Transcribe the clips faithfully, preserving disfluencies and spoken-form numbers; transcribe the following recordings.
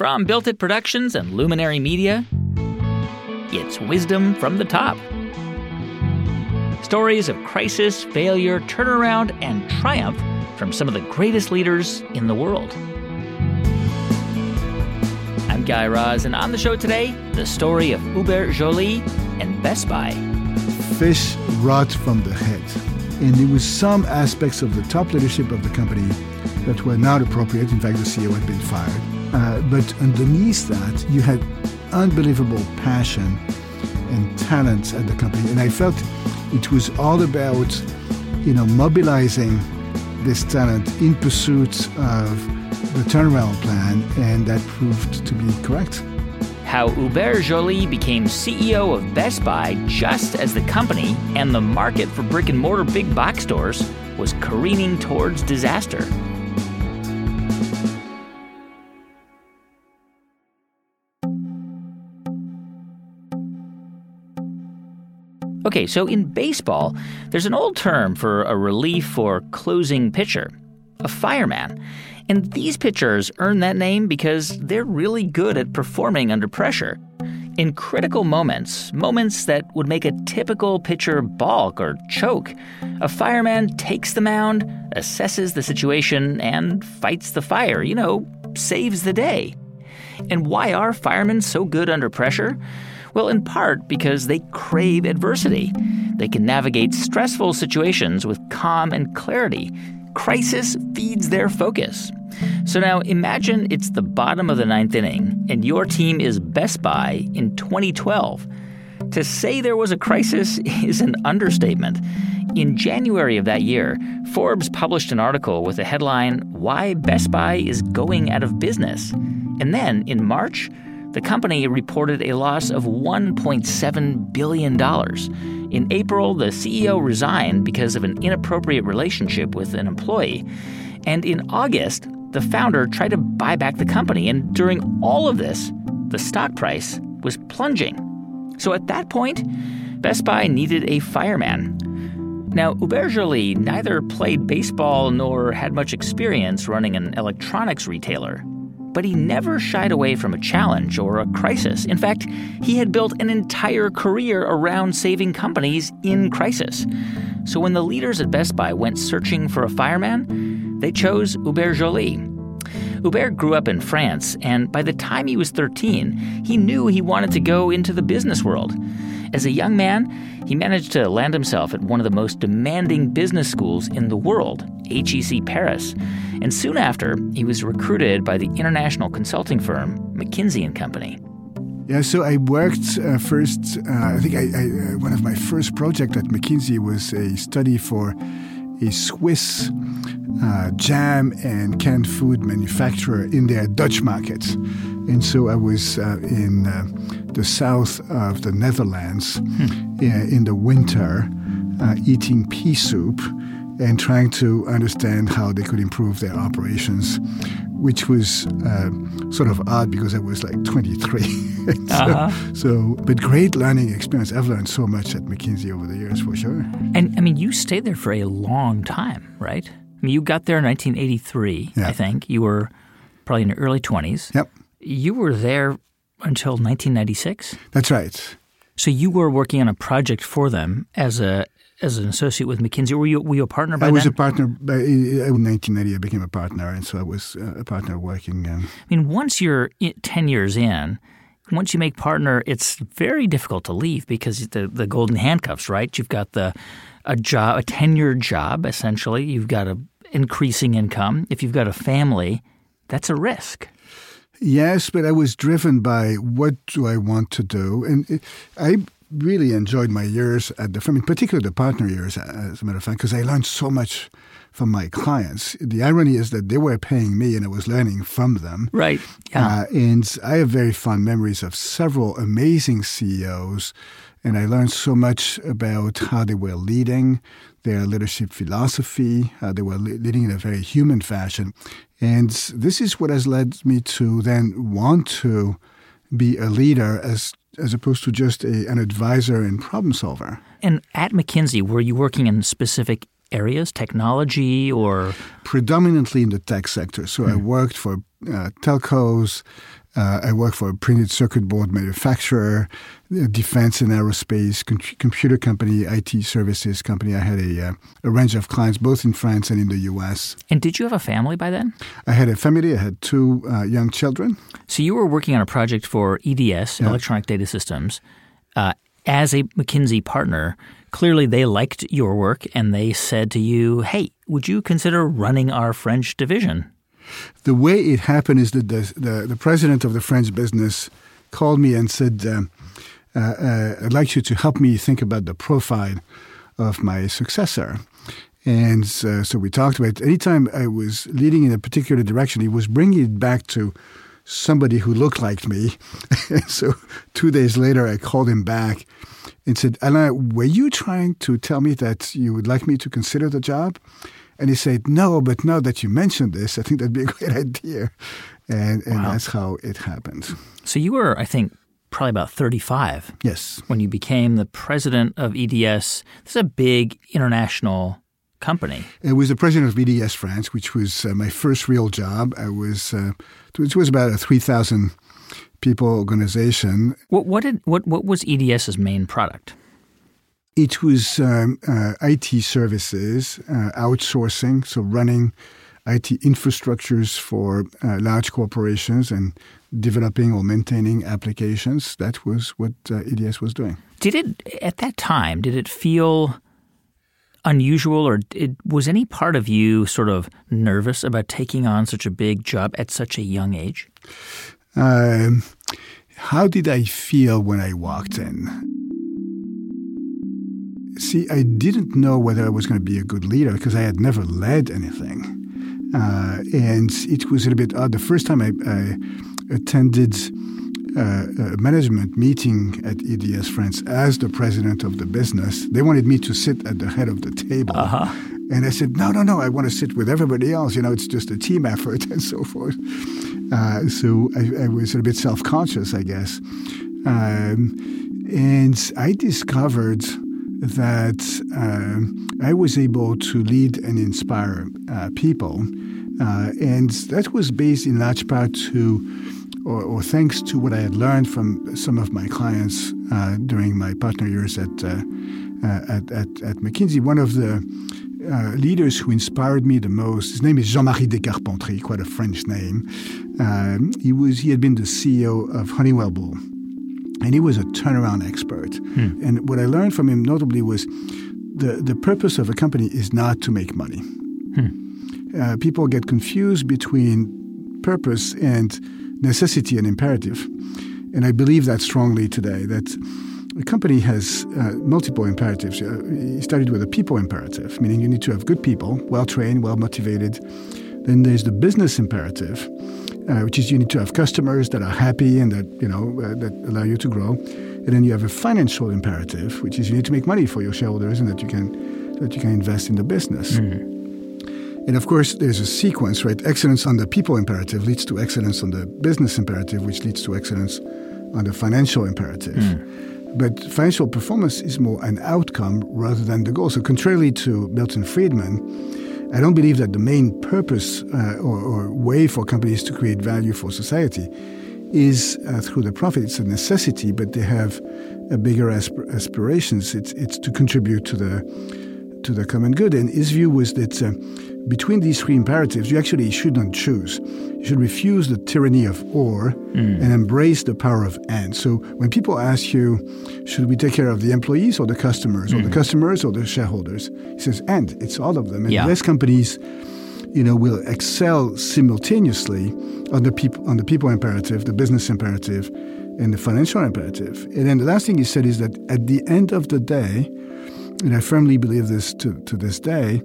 From Built It Productions and Luminary Media, it's Wisdom from the Top. Stories of crisis, failure, turnaround, and triumph from some of the greatest leaders in the world. I'm Guy Raz, and on the show today, the story of Hubert Joly and Best Buy. Fish rot from the head. And there was some aspects of the top leadership of the company that were not appropriate. In fact, the C E O had been fired. Uh, but underneath that, you had unbelievable passion and talent at the company. And I felt it was all about, you know, mobilizing this talent in pursuit of the turnaround plan, and that proved to be correct. How Hubert Joly became C E O of Best Buy just as the company and the market for brick-and-mortar big box stores was careening towards disaster. Okay, so in baseball, there's an old term for a relief or closing pitcher, a fireman. And these pitchers earn that name because they're really good at performing under pressure. In critical moments, moments that would make a typical pitcher balk or choke, a fireman takes the mound, assesses the situation, and fights the fire, you know, saves the day. And why are firemen so good under pressure? Well, in part because they crave adversity. They can navigate stressful situations with calm and clarity. Crisis feeds their focus. So now imagine it's the bottom of the ninth inning and your team is Best Buy in twenty twelve. To say there was a crisis is an understatement. In January of that year, Forbes published an article with the headline, "Why Best Buy is Going Out of Business." And then in March, the company reported a loss of one point seven billion dollars. In April, the C E O resigned because of an inappropriate relationship with an employee. And in August, the founder tried to buy back the company. And during all of this, the stock price was plunging. So at that point, Best Buy needed a fireman. Now, Hubert Joly neither played baseball nor had much experience running an electronics retailer. But he never shied away from a challenge or a crisis. In fact, he had built an entire career around saving companies in crisis. So when the leaders at Best Buy went searching for a fireman, they chose Hubert Joly. Hubert grew up in France, and by the time he was thirteen, he knew he wanted to go into the business world. As a young man, he managed to land himself at one of the most demanding business schools in the world, H E C Paris. And soon after, he was recruited by the international consulting firm McKinsey and Company. Yeah, so I worked uh, first, uh, I think I, I, uh, one of my first projects at McKinsey was a study for a Swiss uh, jam and canned food manufacturer in their Dutch market. And so I was uh, in uh, the south of the Netherlands hmm. in, in the winter uh, eating pea soup and trying to understand how they could improve their operations, which was uh, sort of odd because I was like twenty-three. so, uh-huh. so, but great learning experience. I've learned so much at McKinsey over the years, for sure. And, I mean, you stayed there for a long time, right? I mean, you got there in nineteen eighty-three, yeah. I think. You were probably in your early twenties. Yep. You were there until nineteen ninety-six? That's right. So you were working on a project for them as a as an associate with McKinsey. Were you, were you a partner by then? I was then? a partner. By, in nineteen ninety, I became a partner, and so I was a partner working. Um, I mean, once you're ten years in, once you make partner, it's very difficult to leave because the, the golden handcuffs, right? You've got the a job, a tenured job, essentially. You've got a increasing income. If you've got a family, that's a risk. Yes, but I was driven by what do I want to do, and it, I really enjoyed my years at the firm, in particular the partner years, as a matter of fact, because I learned so much from my clients. The irony is that they were paying me and I was learning from them. Right. Yeah. Uh, and I have very fond memories of several amazing C E Os, and I learned so much about how they were leading, their leadership philosophy, how they were leading in a very human fashion. And this is what has led me to then want to be a leader as as opposed to just a, an advisor and problem solver. And at McKinsey, were you working in specific areas, technology or? Predominantly in the tech sector. So mm. I worked for uh, telcos. Uh, I worked for a printed circuit board manufacturer, defense and aerospace, com- computer company, I T services company. I had a, uh, a range of clients both in France and in the U S. And did you have a family by then? I had a family. I had two uh, young children. So you were working on a project for E D S, yeah. Electronic Data Systems, uh, as a McKinsey partner. Clearly they liked your work and they said to you, hey, would you consider running our French division? The way it happened is that the, the, the president of the French business called me and said, um, uh, uh, I'd like you to help me think about the profile of my successor. And uh, so we talked about it. Anytime I was leading in a particular direction, he was bringing it back to somebody who looked like me. And so two days later, I called him back and said, Alain, were you trying to tell me that you would like me to consider the job? And he said, no, but now that you mentioned this, I think that'd be a great idea. And, and wow. That's how it happened. So you were, I think, probably about thirty-five. Yes. When you became the president of E D S. This is a big international company. I was the president of E D S France, which was uh, my first real job. I was, uh, it was about a three thousand people organization. What, what, did, what, what was EDS's main product? It was um, uh, I T services, uh, outsourcing, so running I T infrastructures for uh, large corporations and developing or maintaining applications. That was what uh, E D S was doing. Did it, at that time, did it feel unusual or it, was any part of you sort of nervous about taking on such a big job at such a young age? Um, how did I feel when I walked in? See, I didn't know whether I was going to be a good leader because I had never led anything. Uh, and it was a little bit odd. The first time I, I attended uh, a management meeting at E D S France as the president of the business, they wanted me to sit at the head of the table. Uh-huh. And I said, no, no, no, I want to sit with everybody else. You know, it's just a team effort and so forth. Uh, so I, I was a bit self-conscious, I guess. Um, and I discovered that uh, I was able to lead and inspire uh, people. Uh, and that was based in large part to, or, or thanks to what I had learned from some of my clients uh, during my partner years at, uh, uh, at, at, at McKinsey. One of the uh, leaders who inspired me the most, his name is Jean-Marie Descarpentries, quite a French name. Uh, he was he had been the C E O of Honeywell Bull. And he was a turnaround expert. Hmm. And what I learned from him notably was the, the purpose of a company is not to make money. Hmm. Uh, people get confused between purpose and necessity and imperative. And I believe that strongly today, that a company has uh, multiple imperatives. Uh, he started with a people imperative, meaning you need to have good people, well-trained, well-motivated. Then there's the business imperative, uh, which is you need to have customers that are happy and that, you know, uh, that allow you to grow. And then you have a financial imperative, which is you need to make money for your shareholders and that you can that you can invest in the business. Mm. And of course, there's a sequence, right? Excellence on the people imperative leads to excellence on the business imperative, which leads to excellence on the financial imperative. Mm. But financial performance is more an outcome rather than the goal. So contrarily to Milton Friedman, I don't believe that the main purpose uh, or, or way for companies to create value for society is uh, through the profit. It's a necessity, but they have a bigger asp- aspirations. It's it's to contribute to the to the common good. And his view was that uh, between these three imperatives, you actually should not choose. You should refuse the tyranny of or mm. and embrace the power of and. So when people ask you, should we take care of the employees or the customers, mm. or the customers or the shareholders? He says, and it's all of them. And yeah. less companies, you know, will excel simultaneously on the people on the people imperative, the business imperative, and the financial imperative. And then the last thing he said is that at the end of the day, and I firmly believe this to, to this day,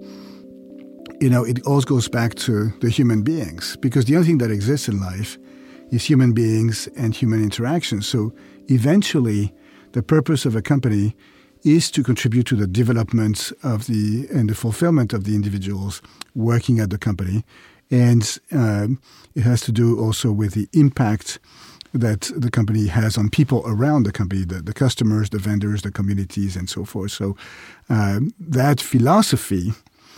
you know, it all goes back to the human beings, because the only thing that exists in life is human beings and human interaction. So eventually, the purpose of a company is to contribute to the development of the and the fulfillment of the individuals working at the company. And um, it has to do also with the impact that the company has on people around the company, the, the customers, the vendors, the communities, and so forth. So um, that philosophy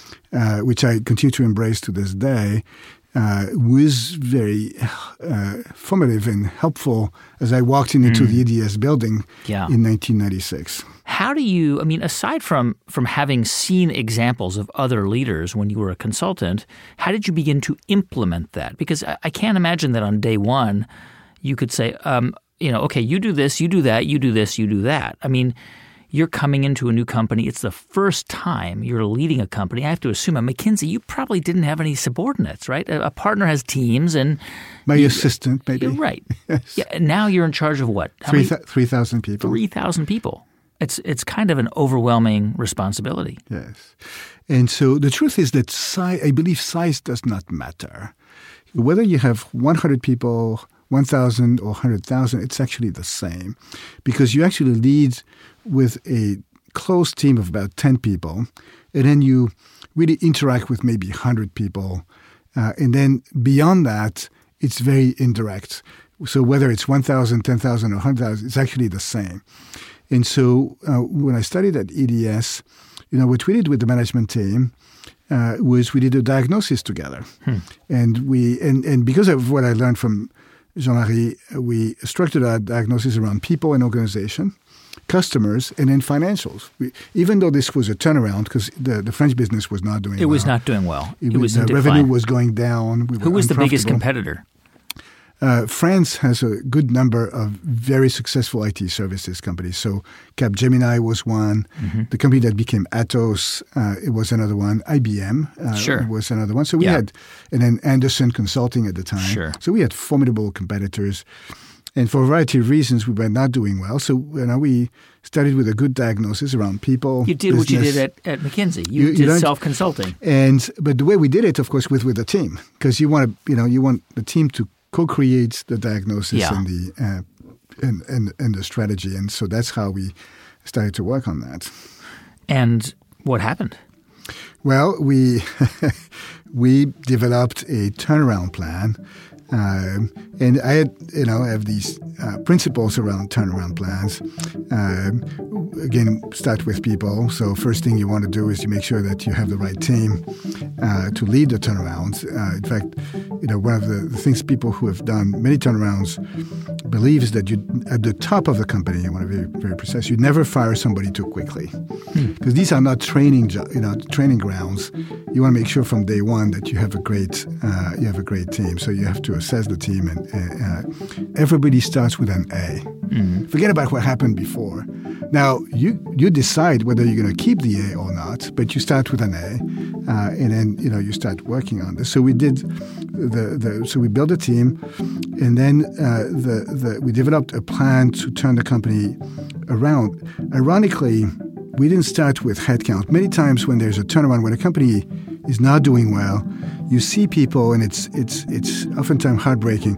uh, which I continue to embrace to this day, uh, was very uh, formative and helpful as I walked in into mm. the E D S building yeah. in nineteen ninety-six. How do you, I mean, aside from, from having seen examples of other leaders when you were a consultant, how did you begin to implement that? Because I, I can't imagine that on day one you could say, um, you know, okay, you do this, you do that, you do this, you do that. I mean, you're coming into a new company. It's the first time you're leading a company. I have to assume at McKinsey, you probably didn't have any subordinates, right? A, a partner has teams and... My you, assistant, maybe. You're right. Yes. Yeah, now you're in charge of what? Three th- three thousand people. three thousand people. It's it's kind of an overwhelming responsibility. Yes. And so the truth is that size, I believe size does not matter. Whether you have one hundred people, one thousand or one hundred thousand, it's actually the same. Because you actually lead with a close team of about ten people, and then you really interact with maybe one hundred people. Uh, and then beyond that, it's very indirect. So whether it's one thousand, ten thousand, or one hundred thousand, it's actually the same. And so uh, when I studied at E D S, you know, what we did with the management team uh, was we did a diagnosis together. Hmm. And we and, and because of what I learned from Jean-Larry, we structured our diagnosis around people and organization, customers, and then financials. We, even though this was a turnaround, because the, the French business was not doing it well. It was not doing well. It, it was The in revenue decline. was going down. We Who was the biggest competitor? Uh, France has a good number of very successful I T services companies. So Capgemini was one. Mm-hmm. The company that became Atos, uh, it was another one. I B M uh, sure. was another one. So we yeah. had, and then Anderson Consulting at the time. Sure. So we had formidable competitors. And for a variety of reasons, we were not doing well. So you know, we started with a good diagnosis around people. You did business. what you did at, at McKinsey. You, you did you self-consulting. And but the way we did it, of course, was with the team, because you want to, you know, you want the team to co-create the diagnosis yeah. and the uh, and, and and the strategy, and so that's how we started to work on that. And what happened? Well, we we developed a turnaround plan. Um, and I had, you know, have these uh, principles around turnaround plans. Um, again, start with people. So first thing you want to do is you make sure that you have the right team uh, to lead the turnarounds. Uh, in fact, you know, one of the, the things people who have done many turnarounds believe is that you, at the top of the company, I want to be very precise, you never fire somebody too quickly, because hmm. these are not training, jo- you know, training grounds. You want to make sure from day one that you have a great, uh, you have a great team. So you have to assess the team, and uh, everybody starts with an A. Mm-hmm. Forget about what happened before. Now you you decide whether you're going to keep the A or not, but you start with an A, uh, and then you know you start working on this. So we did the the so we built a team, and then uh, the the we developed a plan to turn the company around. Ironically, we didn't start with headcount. Many times when there's a turnaround, when a company is not doing well, you see people, and it's it's it's oftentimes heartbreaking,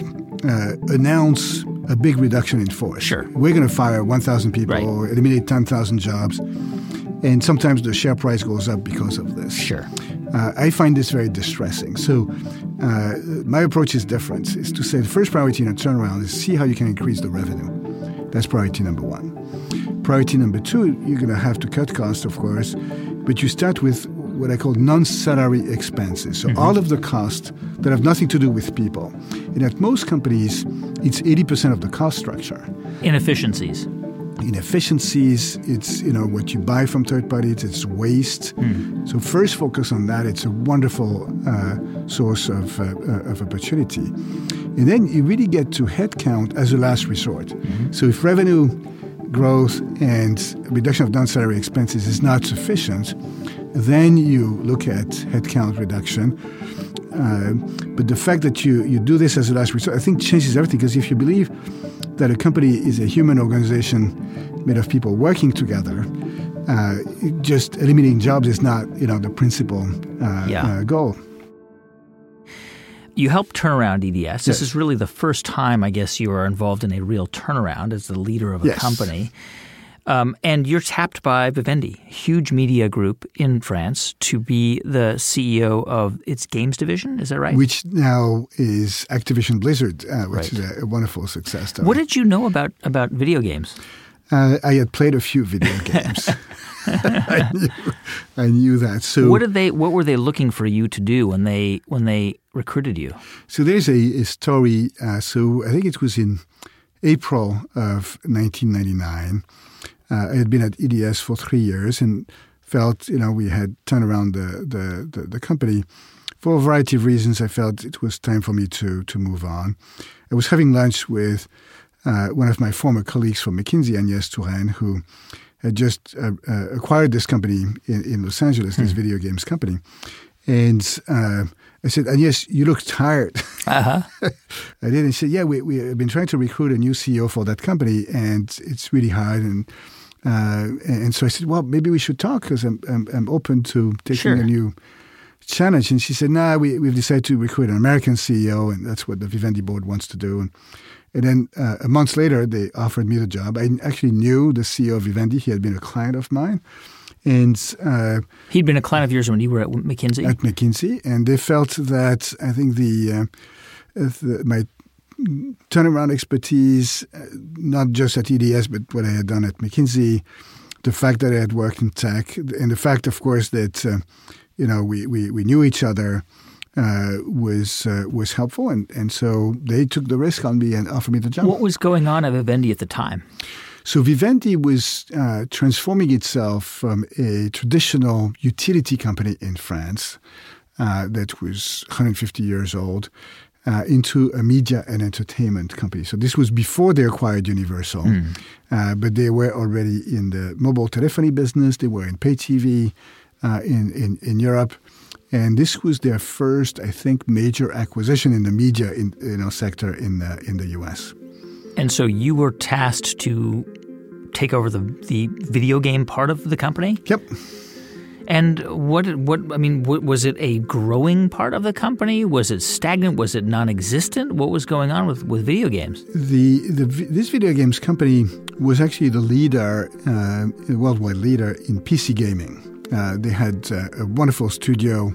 uh, announce a big reduction in force. Sure. We're going to fire one thousand people right. or eliminate ten thousand jobs. And sometimes the share price goes up because of this. Sure. Uh, I find this very distressing. So uh, my approach is different. It's to say the first priority in a turnaround is see how you can increase the revenue. That's priority number one. Priority number two, you're going to have to cut costs, of course, but you start with what I call non-salary expenses. So mm-hmm. all of the costs that have nothing to do with people. And at most companies, it's eighty percent of the cost structure. Inefficiencies. Inefficiencies, it's you know what you buy from third parties, it's waste. Mm. So first focus on that. It's a wonderful uh, source of, uh, uh, of opportunity. And then you really get to headcount as a last resort. Mm-hmm. So if revenue growth and reduction of non-salary expenses is not sufficient, then you look at headcount reduction. Uh, but the fact that you, you do this as a last resort, I think changes everything, because if you believe that a company is a human organization made of people working together, uh, just eliminating jobs is not, you know, the principal uh, yeah. uh, goal. You helped turn around E D S. This yes. is really the first time, I guess, you are involved in a real turnaround as the leader of a yes. company. Um, and you're tapped by Vivendi, a huge media group in France, to be the C E O of its games division. Is that right? Which now is Activision Blizzard, uh, which right. is a, a wonderful success story. What did you know about, about video games? Uh, I had played a few video games. I, knew, I knew that. So what did they? What were they looking for you to do when they when they recruited you? So there's a, a story. Uh, so I think it was in April of nineteen ninety-nine. Uh, I had been at E D S for three years and felt, you know, we had turned around the the, the, the company. For a variety of reasons, I felt it was time for me to to move on. I was having lunch with uh, one of my former colleagues from McKinsey, Agnès Touraine, who had just uh, uh, acquired this company in, in Los Angeles, this hmm. video games company. And uh, I said, Agnès, you look tired. Uh-huh. I did. And she said, yeah, we, we have been trying to recruit a new C E O for that company, and it's really hard. And uh, and so I said, well, maybe we should talk because I'm, I'm I'm open to taking sure. a new challenge. And she said, nah, we, we've decided to recruit an American C E O, and that's what the Vivendi board wants to do. And, and then uh, a month later, they offered me the job. I actually knew the C E O of Vivendi. He had been a client of mine. And uh, he'd been a client of yours when you were at McKinsey? At McKinsey. And they felt that I think the, uh, the my turnaround expertise, uh, not just at E D S, but what I had done at McKinsey, the fact that I had worked in tech, and the fact, of course, that uh, you know we, we, we knew each other uh, was uh, was helpful. And, and so they took the risk on me and offered me the job. What was going on at Vivendi at the time? So Vivendi was uh, transforming itself from a traditional utility company in France uh, that was one hundred fifty years old uh, into a media and entertainment company. So this was before they acquired Universal, mm. uh, but they were already in the mobile telephony business. They were in pay T V uh, in, in, in Europe. And this was their first, I think, major acquisition in the media in, you know, sector in the, in the U S. And so you were tasked to take over the the video game part of the company? Yep. And what what I mean, what, was it a growing part of the company? Was it stagnant? Was it non-existent? What was going on with, with video games? The the this video games company was actually the leader, uh, a worldwide leader in P C gaming. Uh, they had uh, a wonderful studio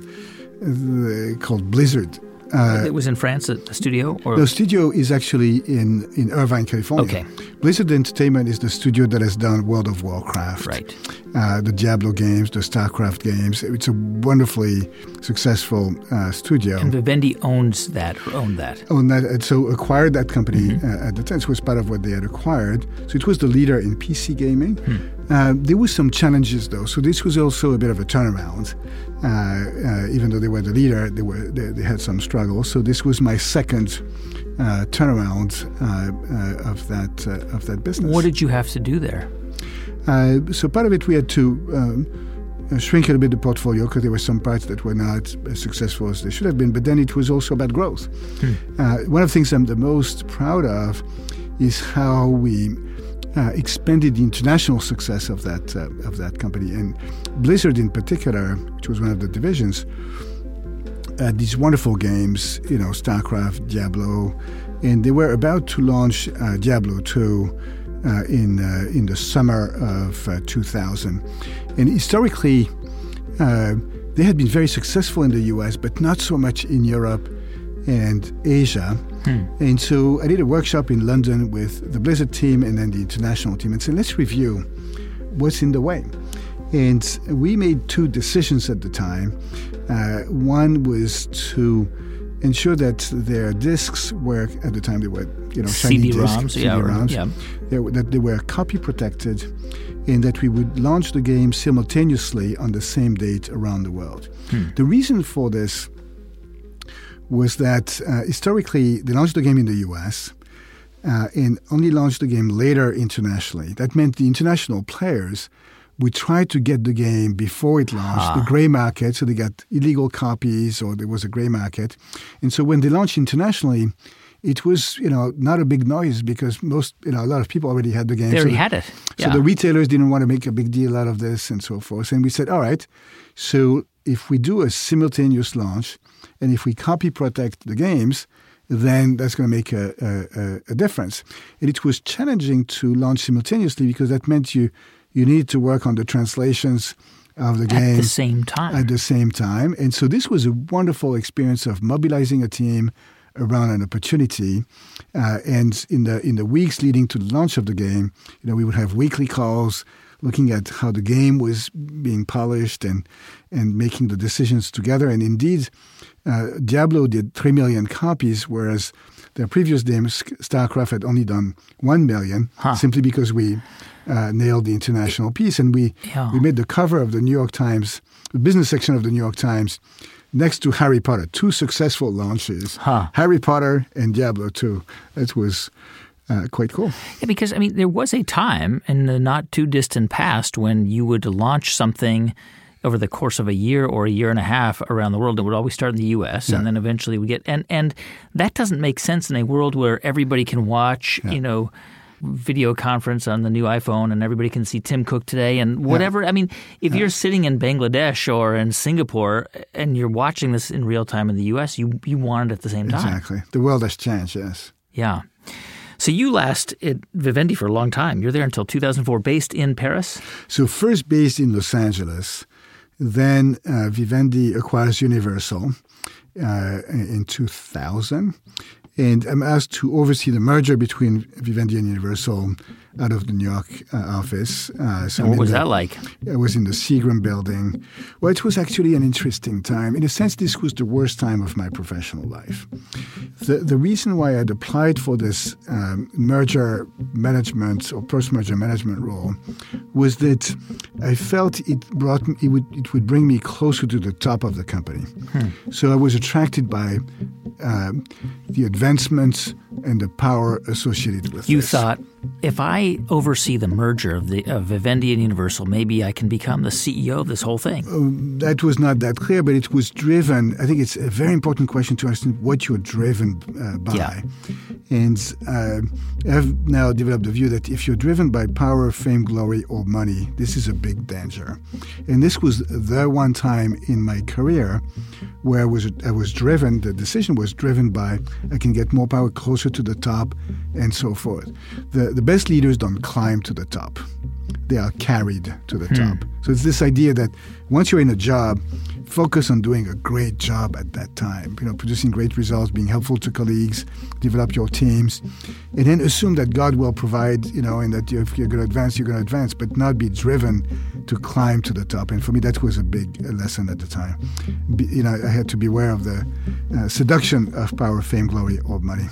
uh, called Blizzard. Uh, it was in France, a, a studio? Or? The studio is actually in, in Irvine, California. Okay. Blizzard Entertainment is the studio that has done World of Warcraft. Right. Uh, the Diablo games, the StarCraft games. It's a wonderfully successful uh, studio. And Vivendi owns that, or owned that. Owned that, and so acquired that company mm-hmm. uh, at the time. It was part of what they had acquired. So it was the leader in P C gaming. Hmm. Uh, there were some challenges, though. So this was also a bit of a turnaround. Uh, uh, even though they were the leader, they were they, they had some struggles. So this was my second uh, turnaround uh, uh, of that uh, of that business. What did you have to do there? Uh, so part of it we had to um, shrink a little bit the portfolio because there were some parts that were not as successful as they should have been. But then it was also about growth. Hmm. Uh, one of the things I'm the most proud of is how we Uh, expanded the international success of that uh, of that company. And Blizzard in particular, which was one of the divisions, had these wonderful games, you know, StarCraft, Diablo, and they were about to launch uh, Diablo two uh, in uh, in the summer of uh, two thousand. And historically, uh, they had been very successful in the U S, but not so much in Europe and Asia. Hmm. And so I did a workshop in London with the Blizzard team and then the international team and said, let's review what's in the way. And we made two decisions at the time. Uh, one was to ensure that their discs were, at the time they were, you know, shiny C D ROMs, discs, yeah, C D ROMs, yeah. They were, that they were copy protected and that we would launch the game simultaneously on the same date around the world. Hmm. The reason for this was that uh, historically they launched the game in the U S uh, and only launched the game later internationally. That meant the international players would try to get the game before it launched, ah. the gray market, so they got illegal copies or there was a gray market. And so when they launched internationally, it was, you know, not a big noise because most, you know, a lot of people already had the game. They already so had it. Yeah. So the retailers didn't want to make a big deal out of this and so forth. And we said, all right, so if we do a simultaneous launch, and if we copy protect the games, then that's going to make a, a, a difference. And it was challenging to launch simultaneously because that meant you you needed to work on the translations of the game. At the same time. At the same time. And so this was a wonderful experience of mobilizing a team around an opportunity. Uh, and in the in the weeks leading to the launch of the game, you know, we would have weekly calls looking at how the game was being polished and and making the decisions together. And indeed, uh, Diablo did three million copies, whereas their previous game, StarCraft, had only done one million, huh. simply because we uh, nailed the international piece. And we, yeah. we made the cover of the New York Times, the business section of the New York Times, next to Harry Potter, two successful launches, huh. Harry Potter and Diablo two. That was uh, quite cool. Yeah, because, I mean, there was a time in the not-too-distant past when you would launch something over the course of a year or a year and a half around the world. It would always start in the U S, yeah. and then eventually we get – and and that doesn't make sense in a world where everybody can watch, yeah. you know, video conference on the new iPhone and everybody can see Tim Cook today and whatever. Yeah. I mean, if yeah. you're sitting in Bangladesh or in Singapore and you're watching this in real time in the U S, you, you want it at the same time. Exactly. The world has changed, yes. Yeah. So you last at Vivendi for a long time. You're there until two thousand four, based in Paris? So first based in Los Angeles. Then uh, Vivendi acquires Universal uh, in two thousand. And I'm asked to oversee the merger between Vivendi and Universal out of the New York uh, office. Uh, so what was the, that like? I was in the Seagram building. Well, it was actually an interesting time. In a sense, this was the worst time of my professional life. The, the reason why I'd applied for this um, merger management or post-merger management role was that I felt it brought me, it would it would bring me closer to the top of the company. Hmm. So I was attracted by uh, the advancements and the power associated with you this. You thought, if I oversee the merger of the of Vivendi and Universal, maybe I can become the C E O of this whole thing. Uh, that was not that clear, but it was driven. I think it's a very important question to understand what you're driven uh, by. Yeah. And uh, I've now developed the view that if you're driven by power, fame, glory, or money, this is a big danger. And this was the one time in my career where I was, I was driven, the decision was driven by I can get more power closer to the top and so forth. The, the best leaders don't climb to the top. They are carried to the hmm. top. So it's this idea that once you're in a job, focus on doing a great job at that time, you know, producing great results, being helpful to colleagues, develop your teams, and then assume that God will provide, you know, and that if you're going to advance, you're going to advance, but not be driven to climb to the top. And for me, that was a big lesson at the time. Be, you know, I had to beware of the uh, seduction of power, fame, glory, or money.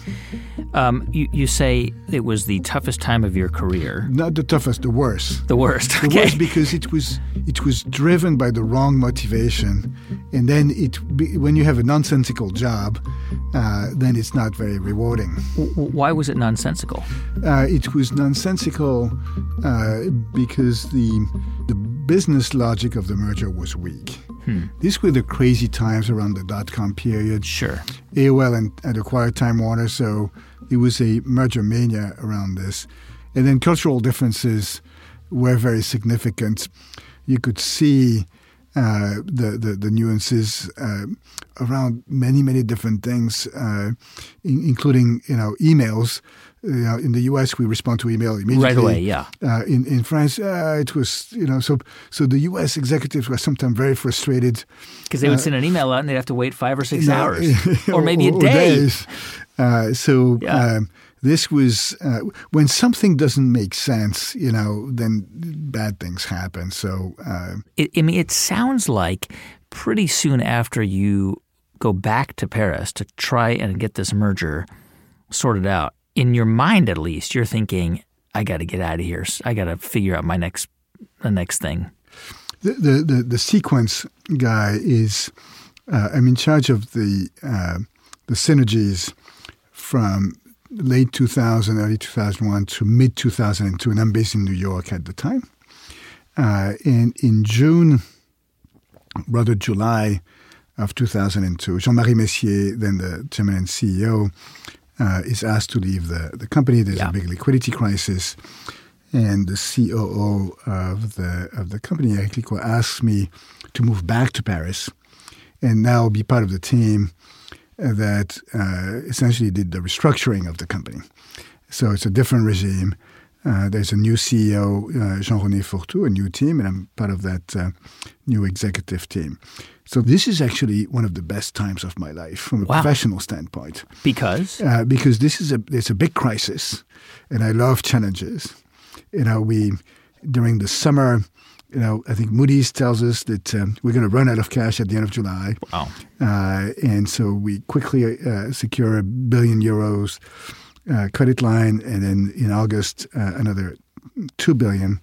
Um, you, you say it was the toughest time of your career. Not the toughest, the worst. The worst, okay. The worst because it was it was driven by the wrong motivation. And then it when you have a nonsensical job, uh, then it's not very rewarding. Why was it nonsensical? Uh, it was nonsensical uh, because the the business logic of the merger was weak. Hmm. These were the crazy times around the dot-com period. Sure. A O L and, and acquired Time Warner, so it was a merger mania around this. And then cultural differences were very significant. You could see uh, the, the, the nuances uh, around many, many different things, uh, in, including, you know, emails. You know, in the U S, we respond to email immediately. Right away, yeah. Uh, in in France, uh, it was, you know, so so the U S executives were sometimes very frustrated. Because they would uh, send an email out and they'd have to wait five or six hours. or maybe a or, day. Or days. Uh, so yeah. um, this was, uh, when something doesn't make sense, you know, then bad things happen. So, uh, it, I mean, it sounds like pretty soon after you go back to Paris to try and get this merger sorted out, in your mind, at least, you're thinking, I got to get out of here. I got to figure out my next the next thing. The the, the, the sequence guy is, uh, I'm in charge of the uh, the synergies from late two thousand, early two thousand one to mid two thousand two, and I'm based in New York at the time. Uh, and in June, rather July of two thousand two, Jean-Marie Messier, then the chairman and C E O, Uh, is asked to leave the, the company. There's yeah. a big liquidity crisis. And the C O O of the of the company, Eric Lico, asks me to move back to Paris and now be part of the team that uh, essentially did the restructuring of the company. So it's a different regime. Uh, there's a new C E O, uh, Jean-René Fourtou, a new team, and I'm part of that uh, new executive team. So this is actually one of the best times of my life from a Wow. professional standpoint. Because? Uh, because this is a it's a big crisis, and I love challenges. You know, we during the summer, you know, I think Moody's tells us that um, we're going to run out of cash at the end of July. Wow. Uh, and so we quickly uh, secure a billion euros uh, credit line, and then in August uh, another two billion.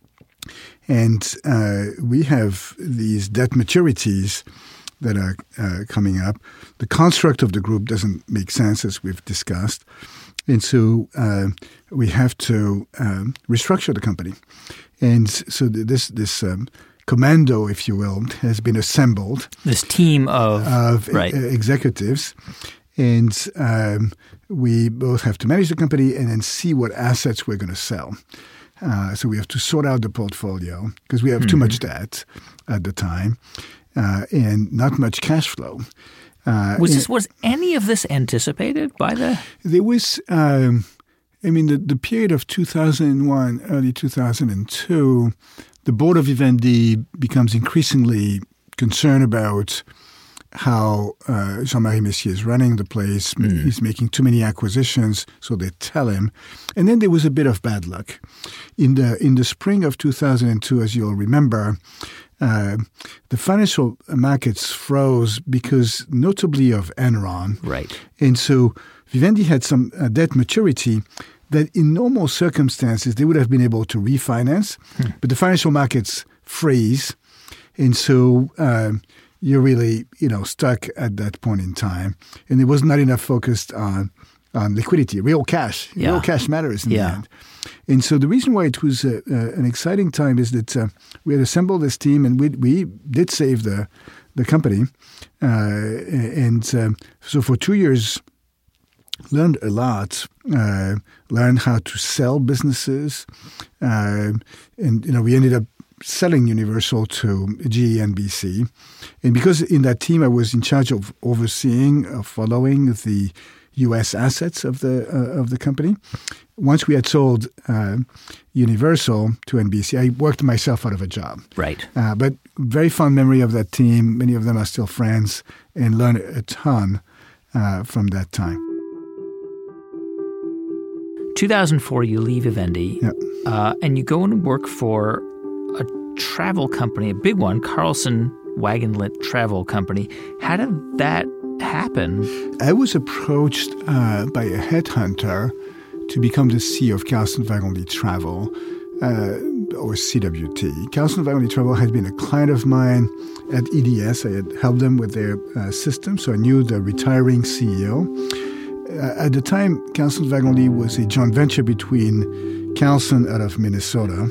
And uh, we have these debt maturities that are uh, coming up. The construct of the group doesn't make sense, as we've discussed. And so uh, we have to um, restructure the company. And so this this um, commando, if you will, has been assembled. This team of, of right. e- executives. And um, we both have to manage the company and then see what assets we're going to sell. Uh, so we have to sort out the portfolio because we have mm-hmm. too much debt at the time uh, and not much cash flow. Uh, was this, was any of this anticipated by the? There was, um, I mean, the, the period of two thousand one, early two thousand two, the board of Vivendi becomes increasingly concerned about how uh, Jean-Marie Messier is running the place. Mm. He's making too many acquisitions, so they tell him. And then there was a bit of bad luck. In the in the spring of two thousand two, as you'll remember, uh, the financial markets froze because notably of Enron. Right. And so Vivendi had some uh, debt maturity that in normal circumstances they would have been able to refinance, hmm. but the financial markets freeze. And so uh, you're really, you know, stuck at that point in time. And there was not enough focused on on liquidity, real cash. Yeah. Real cash matters in yeah. the end. And so the reason why it was uh, uh, an exciting time is that uh, we had assembled this team, and we we did save the the company. Uh, and um, so for two years, learned a lot. Uh, learned how to sell businesses, uh, and you know we ended up selling Universal to G E N B C. And because in that team I was in charge of overseeing, of following the U S assets of the uh, of the company. Once we had sold uh, Universal to N B C, I worked myself out of a job. Right. Uh, but very fond memory of that team. Many of them are still friends, and learned a ton uh, from that time. two thousand four, you leave Vivendi, yeah. uh, and you go and work for a travel company, a big one, Carlson Wagonlit Travel Company. How did that happen? I was approached uh, by a headhunter to become the C E O of Carlson Wagonlit Travel, uh, or C W T. Carlson Wagonlit Travel had been a client of mine at E D S. I had helped them with their uh, system, so I knew the retiring C E O. Uh, at the time, Carlson Wagonlit was a joint venture between Carlson out of Minnesota,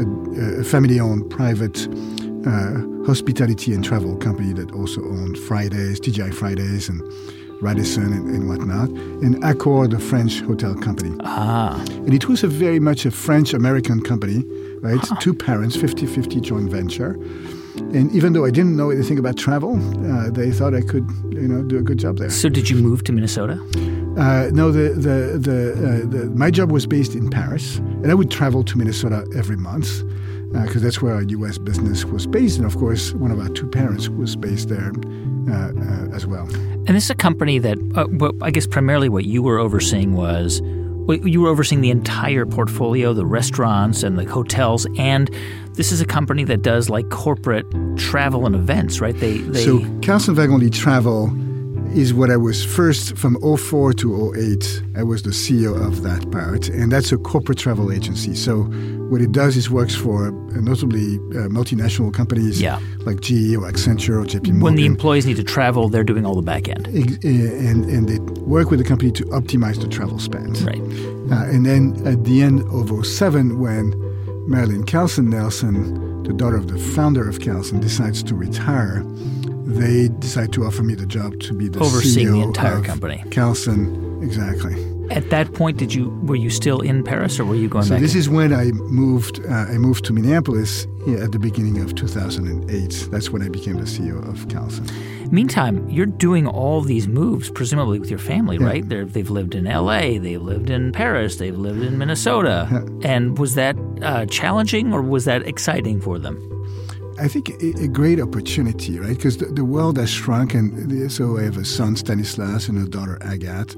a, a family-owned private uh, hospitality and travel company that also owned Fridays, T G I Fridays, and Radisson and, and whatnot, and Accor, the French hotel company. Ah. And it was a very much a French-American company, right? Huh. Two parents, fifty-fifty joint venture. And even though I didn't know anything about travel, uh, they thought I could, you know, do a good job there. So did you move to Minnesota? Uh, no, the the the, uh, the my job was based in Paris, and I would travel to Minnesota every month because uh, that's where our U S business was based, and of course, one of our two parents was based there uh, uh, as well. And this is a company that, uh, well, I guess, primarily what you were overseeing was. You were overseeing the entire portfolio, the restaurants and the hotels, and this is a company that does like corporate travel and events, right? They, they... So Carlson Wagonlit Travel is what I was first from oh four to oh eight. I was the C E O of that part, and that's a corporate travel agency. So what it does is works for uh, notably uh, multinational companies yeah. like G E or Accenture or J P Morgan. When the employees need to travel, they're doing all the back end. And, and they work with the company to optimize the travel spend. Right. Uh, and then at the end of oh seven, when Marilyn Carlson Nelson, the daughter of the founder of Carlson, decides to retire, they decide to offer me the job to be the overseeing C E O the entire of company. Carlson, exactly. At that point, did you were you still in Paris, or were you going so back? So this in? is when I moved. Uh, I moved to Minneapolis at the beginning of two thousand eight. That's when I became the C E O of Carlson. Meantime, you're doing all these moves, presumably with your family, yeah. right? They're, they've lived in L A, they've lived in Paris, they've lived in Minnesota. Yeah. And was that uh, challenging, or was that exciting for them? I think a, a great opportunity, right? Because the, the world has shrunk, and so I have a son, Stanislas, and a daughter, Agathe.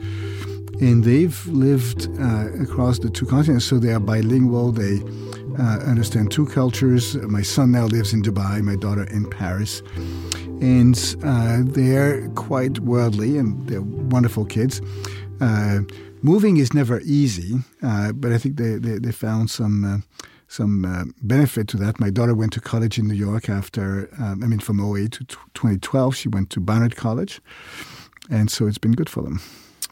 And they've lived uh, across the two continents, so they are bilingual. They uh, understand two cultures. My son now lives in Dubai, my daughter in Paris. And uh, they're quite worldly, and they're wonderful kids. Uh, moving is never easy, uh, but I think they, they, they found some uh, some uh, benefit to that. My daughter went to college in New York after, um, I mean, from oh eight to twenty twelve. She went to Barnard College, and so it's been good for them.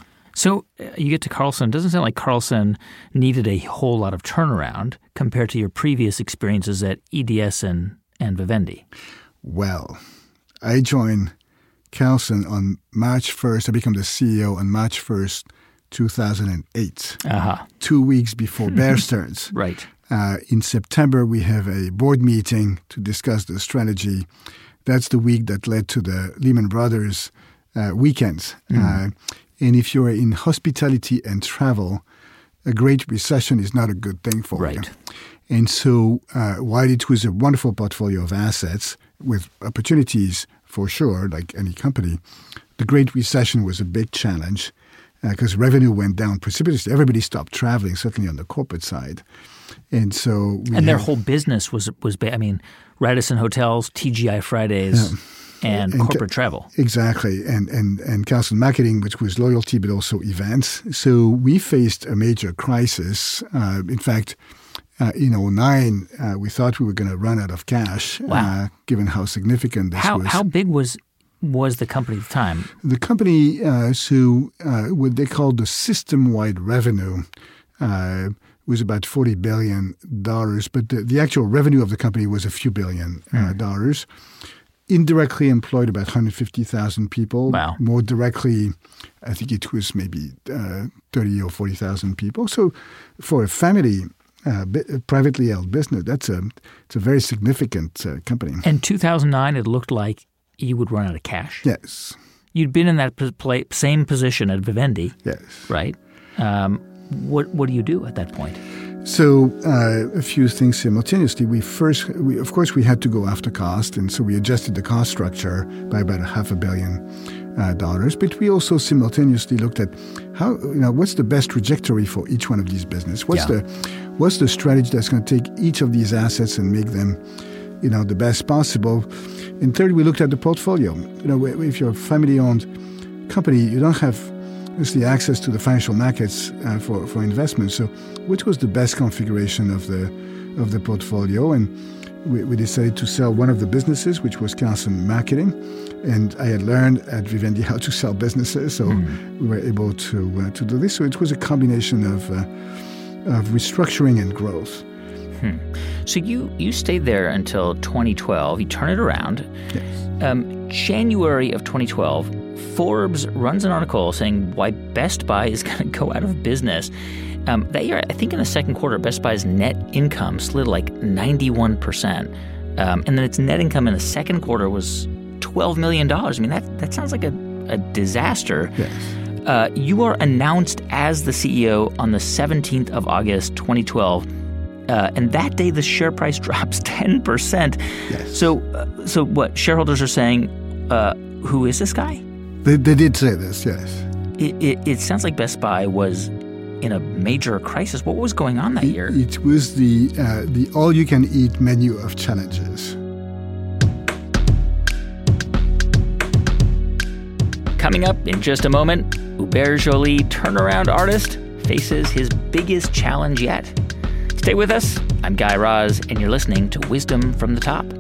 So uh, you get to Carlson. It doesn't sound like Carlson needed a whole lot of turnaround compared to your previous experiences at E D S and, and Vivendi. Well, I joined Carlson on March first. I became the C E O on March first, two thousand eight, uh-huh. two weeks before Bear Stearns. Right. Uh, in September, we have a board meeting to discuss the strategy. That's the week that led to the Lehman Brothers uh, weekends. Mm. Uh, and if you're in hospitality and travel, a great recession is not a good thing for right. you. And so uh, while it was a wonderful portfolio of assets with opportunities for sure, like any company, the Great Recession was a big challenge because uh, revenue went down precipitously. Everybody stopped traveling, certainly on the corporate side. And so, we and their have, whole business was was I mean, Radisson Hotels, T G I Fridays, yeah. and, and corporate ca- travel. Exactly, and and and Carlson Marketing, which was loyalty but also events. So we faced a major crisis. Uh, in fact, uh, in oh nine, uh, we thought we were going to run out of cash. Wow. Uh, given how significant this how, was. How big was was the company at the time? The company, uh, so uh, what they called the system-wide revenue. Uh, was about forty billion dollars, but the, the actual revenue of the company was a few billion uh, mm. dollars. Indirectly employed about one hundred fifty thousand people. Wow. More directly, I think it was maybe uh, thirty or forty thousand people. So for a family, uh, a privately held business, that's a, it's a very significant uh, company. In two thousand nine, it looked like you would run out of cash. Yes. You'd been in that play, same position at Vivendi. Yes. Right? Um, What what do you do at that point? So uh, a few things simultaneously. We first, we, of course, we had to go after cost, and so we adjusted the cost structure by about a half a billion uh, dollars. But we also simultaneously looked at how, you know, what's the best trajectory for each one of these businesses? What's yeah. the what's the strategy that's going to take each of these assets and make them, you know, the best possible? And third, we looked at the portfolio. You know, if you're a family-owned company, you don't have It's the access to the financial markets uh, for, for investment. So what was the best configuration of the of the portfolio? And we, we decided to sell one of the businesses, which was Carlson Marketing. And I had learned at Vivendi how to sell businesses, so mm. we were able to uh, to do this. So it was a combination of uh, of restructuring and growth. Hmm. So you, you stayed there until twenty twelve. You turn it around. Yes. Um, January of twenty twelve, Forbes runs an article saying why Best Buy is going to go out of business. Um, that year, I think in the second quarter, Best Buy's net income slid like ninety-one percent. Um, and then its net income in the second quarter was twelve million dollars. I mean, that, that sounds like a, a disaster. Yes. Uh, you are announced as the C E O on the seventeenth of August, twenty twelve. Uh, and that day, the share price drops ten percent. Yes. So, uh, so what? Shareholders are saying, uh, who is this guy? They, they did say this, yes. It, it, it sounds like Best Buy was in a major crisis. What was going on that it, year? It was the uh, the all-you-can-eat menu of challenges. Coming up in just a moment, Hubert Joly, turnaround artist, faces his biggest challenge yet. Stay with us. I'm Guy Raz, and you're listening to Wisdom from the Top.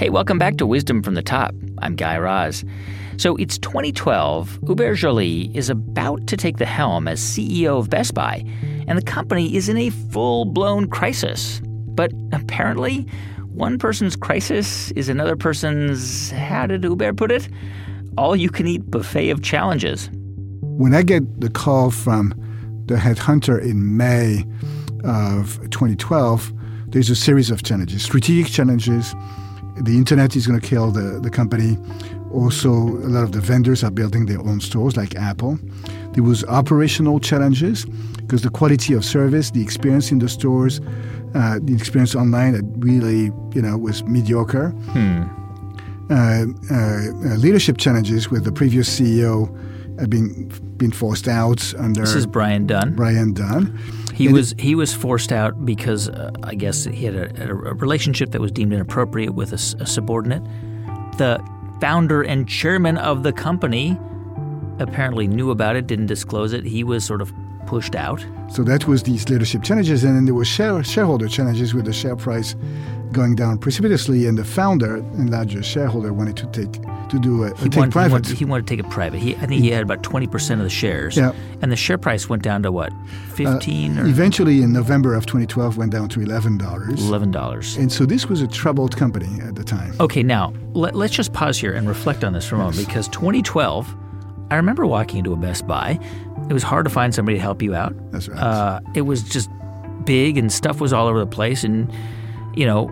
Hey, welcome back to Wisdom from the Top. I'm Guy Raz. So it's twenty twelve. Hubert Joly is about to take the helm as C E O of Best Buy, and the company is in a full-blown crisis. But apparently, one person's crisis is another person's, how did Hubert put it? All-you-can-eat buffet of challenges. When I get the call from the headhunter in May of twenty twelve, there's a series of challenges, strategic challenges. The internet is going to kill the, the company. Also, a lot of the vendors are building their own stores, like Apple. There was operational challenges because the quality of service, the experience in the stores, uh, the experience online, that really, you know, was mediocre. Hmm. Uh, uh, uh, leadership challenges with the previous C E O had been been forced out under. This is Brian Dunn. Brian Dunn. He and was it, he was forced out because uh, I guess he had a, a relationship that was deemed inappropriate with a, a subordinate. The founder and chairman of the company apparently knew about it, didn't disclose it. He was sort of pushed out. So that was these leadership challenges, and then there were share, shareholder challenges with the share price going down precipitously, and the founder and largest shareholder wanted to take to do a, a he take wanted, private. He wanted, he wanted to take it private. He, I think he had about twenty percent of the shares, yeah. and the share price went down to what, fifteen? Uh, or eventually, in November of twenty twelve, went down to eleven dollars. Eleven dollars. And so this was a troubled company at the time. Okay, now let, let's just pause here and reflect on this for a moment, because twenty twelve, I remember walking into a Best Buy. It was hard to find somebody to help you out. That's right. Uh, it was just big, and stuff was all over the place, and you know,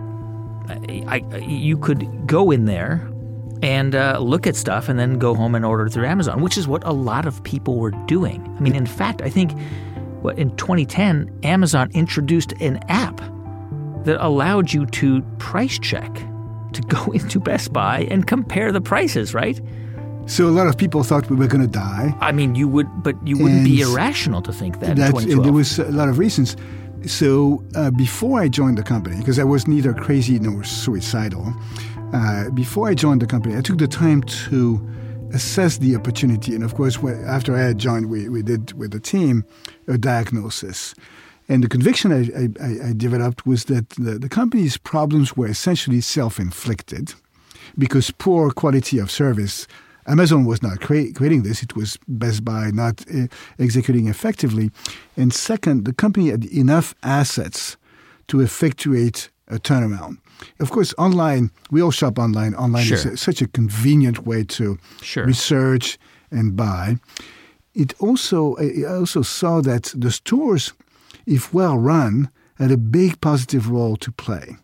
I, I you could go in there and uh, look at stuff and then go home and order through Amazon, which is what a lot of people were doing. I mean, in fact, I think what, in twenty ten, Amazon introduced an app that allowed you to price check, to go into Best Buy and compare the prices, right? So a lot of people thought we were going to die. I mean, you would, but you wouldn't and be irrational to think that in twenty twelve. There was a lot of reasons. So uh, before I joined the company, because I was neither crazy nor suicidal, uh, before I joined the company, I took the time to assess the opportunity. And of course, after I had joined, we, we did with the team a diagnosis. And the conviction I, I, I developed was that the, the company's problems were essentially self-inflicted because poor quality of service. Amazon was not cre- creating this. It was Best Buy not uh, executing effectively. And second, the company had enough assets to effectuate a turnaround. Of course, online, we all shop online. Online sure. is a, such a convenient way to sure. research and buy. It also, I also saw that the stores, if well run, had a big positive role to play.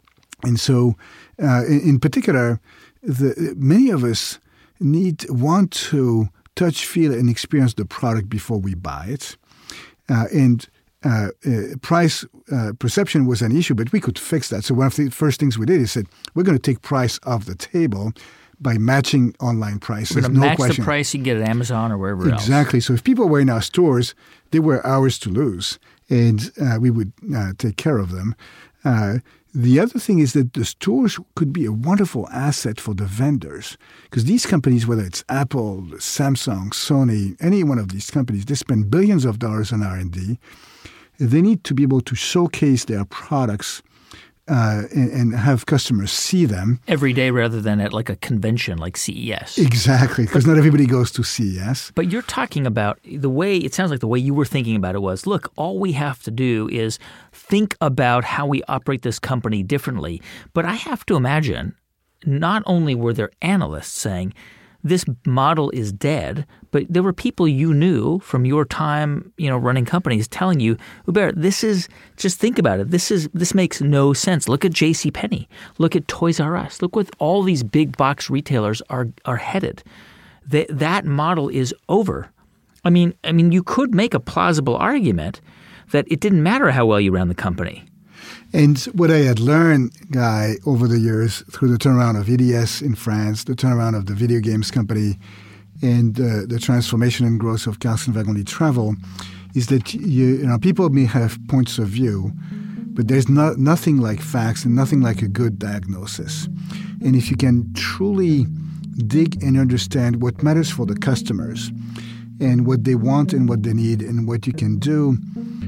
And so, uh, in, in particular, the, many of us need want to touch, feel, and experience the product before we buy it. Uh, and uh, uh, price uh, perception was an issue, but we could fix that. So one of the first things we did is said, we're going to take price off the table by matching online prices. We're going to no match question. the price you can get at Amazon or wherever exactly. else. Exactly. So if people were in our stores, they were ours to lose, and uh, we would uh, take care of them. Uh, The other thing is that the stores could be a wonderful asset for the vendors, because these companies, whether it's Apple, Samsung, Sony, any one of these companies, they spend billions of dollars on R and D. They need to be able to showcase their products uh, and, and have customers see them. Every day rather than at like a convention like C E S. Exactly, because not everybody goes to C E S. But you're talking about the way, it sounds like the way you were thinking about it was, look, all we have to do is think about how we operate this company differently. But I have to imagine not only were there analysts saying this model is dead, but there were people you knew from your time, you know, running companies telling you, Hubert, this is, just think about it. This is, this makes no sense. Look at JCPenney. Look at Toys R Us. Look what all these big box retailers are are headed. That that model is over. I mean, I mean, you could make a plausible argument that it didn't matter how well you ran the company. And what I had learned, Guy, over the years through the turnaround of E D S in France, the turnaround of the video games company, and uh, the transformation and growth of Carlson Wagonlit Travel, is that you, you know people may have points of view, but there's not, nothing like facts and nothing like a good diagnosis. And if you can truly dig and understand what matters for the customers and what they want and what they need and what you can do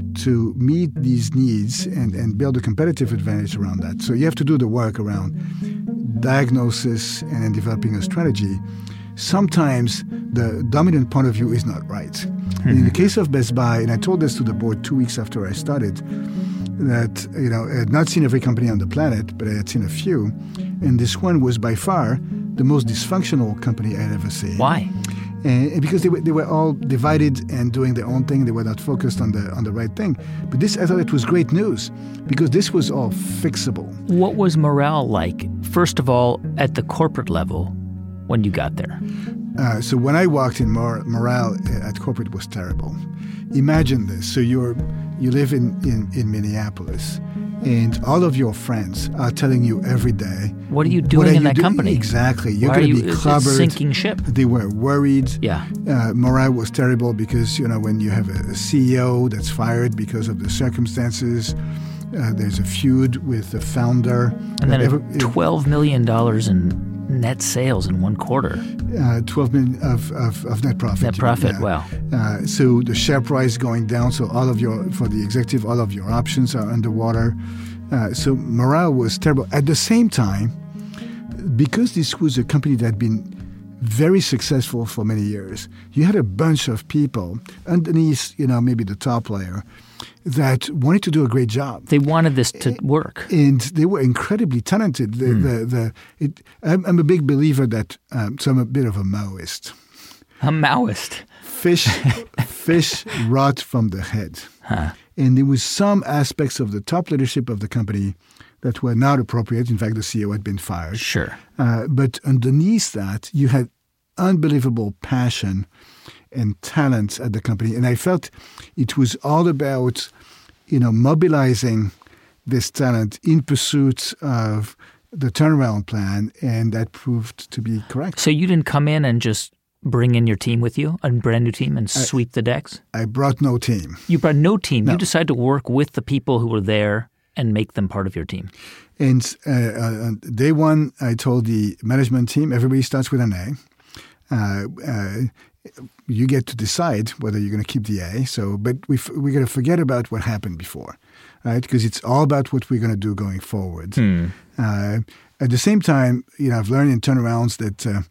to meet these needs and, and build a competitive advantage around that. So you have to do the work around diagnosis and in developing a strategy, sometimes the dominant point of view is not right. Mm-hmm. In the case of Best Buy, and I told this to the board two weeks after I started, that you know I had not seen every company on the planet, but I had seen a few, and this one was by far the most dysfunctional company I had ever seen. Why? And because they were, they were all divided and doing their own thing. They were not focused on the on the right thing. But this, I thought it was great news because this was all fixable. What was morale like, first of all, at the corporate level when you got there? Uh, so when I walked in, mor- morale at corporate was terrible. Imagine this. So you're you live in, in, in Minneapolis, and all of your friends are telling you every day, what are you doing are in you that do- company? Exactly. You're going to be clobbered. Sinking ship. They were worried. Yeah. Uh, morale was terrible because, you know, when you have a, a C E O that's fired because of the circumstances, uh, there's a feud with the founder. And then every, twelve million dollars in net sales in one quarter. Uh, twelve million of, of, of net profit. Net profit, yeah. wow. Uh, so the share price going down, so all of your, for the executive, all of your options are underwater. Uh, so morale was terrible. At the same time, because this was a company that had been very successful for many years, you had a bunch of people underneath, you know, maybe the top layer that wanted to do a great job. They wanted this to work. And they were incredibly talented. The, mm. the, the, it, I'm, I'm a big believer that, um, so I'm a bit of a Maoist. A Maoist? Fish, fish rot from the head. Huh. And there was some aspects of the top leadership of the company that were not appropriate. In fact, the C E O had been fired. Sure. Uh, but underneath that, you had unbelievable passion and talent at the company. And I felt it was all about, you know, mobilizing this talent in pursuit of the turnaround plan. And that proved to be correct. So you didn't come in and just bring in your team with you, a brand new team, and I, sweep the decks? I brought no team. You brought no team. No. You decided to work with the people who were there and make them part of your team. And uh, on day one, I told the management team, everybody starts with an A. Uh, uh, you get to decide whether you're going to keep the A. So, but we f- we're going to forget about what happened before, right? Because it's all about what we're going to do going forward. Hmm. Uh, at the same time, you know, I've learned in turnarounds that uh,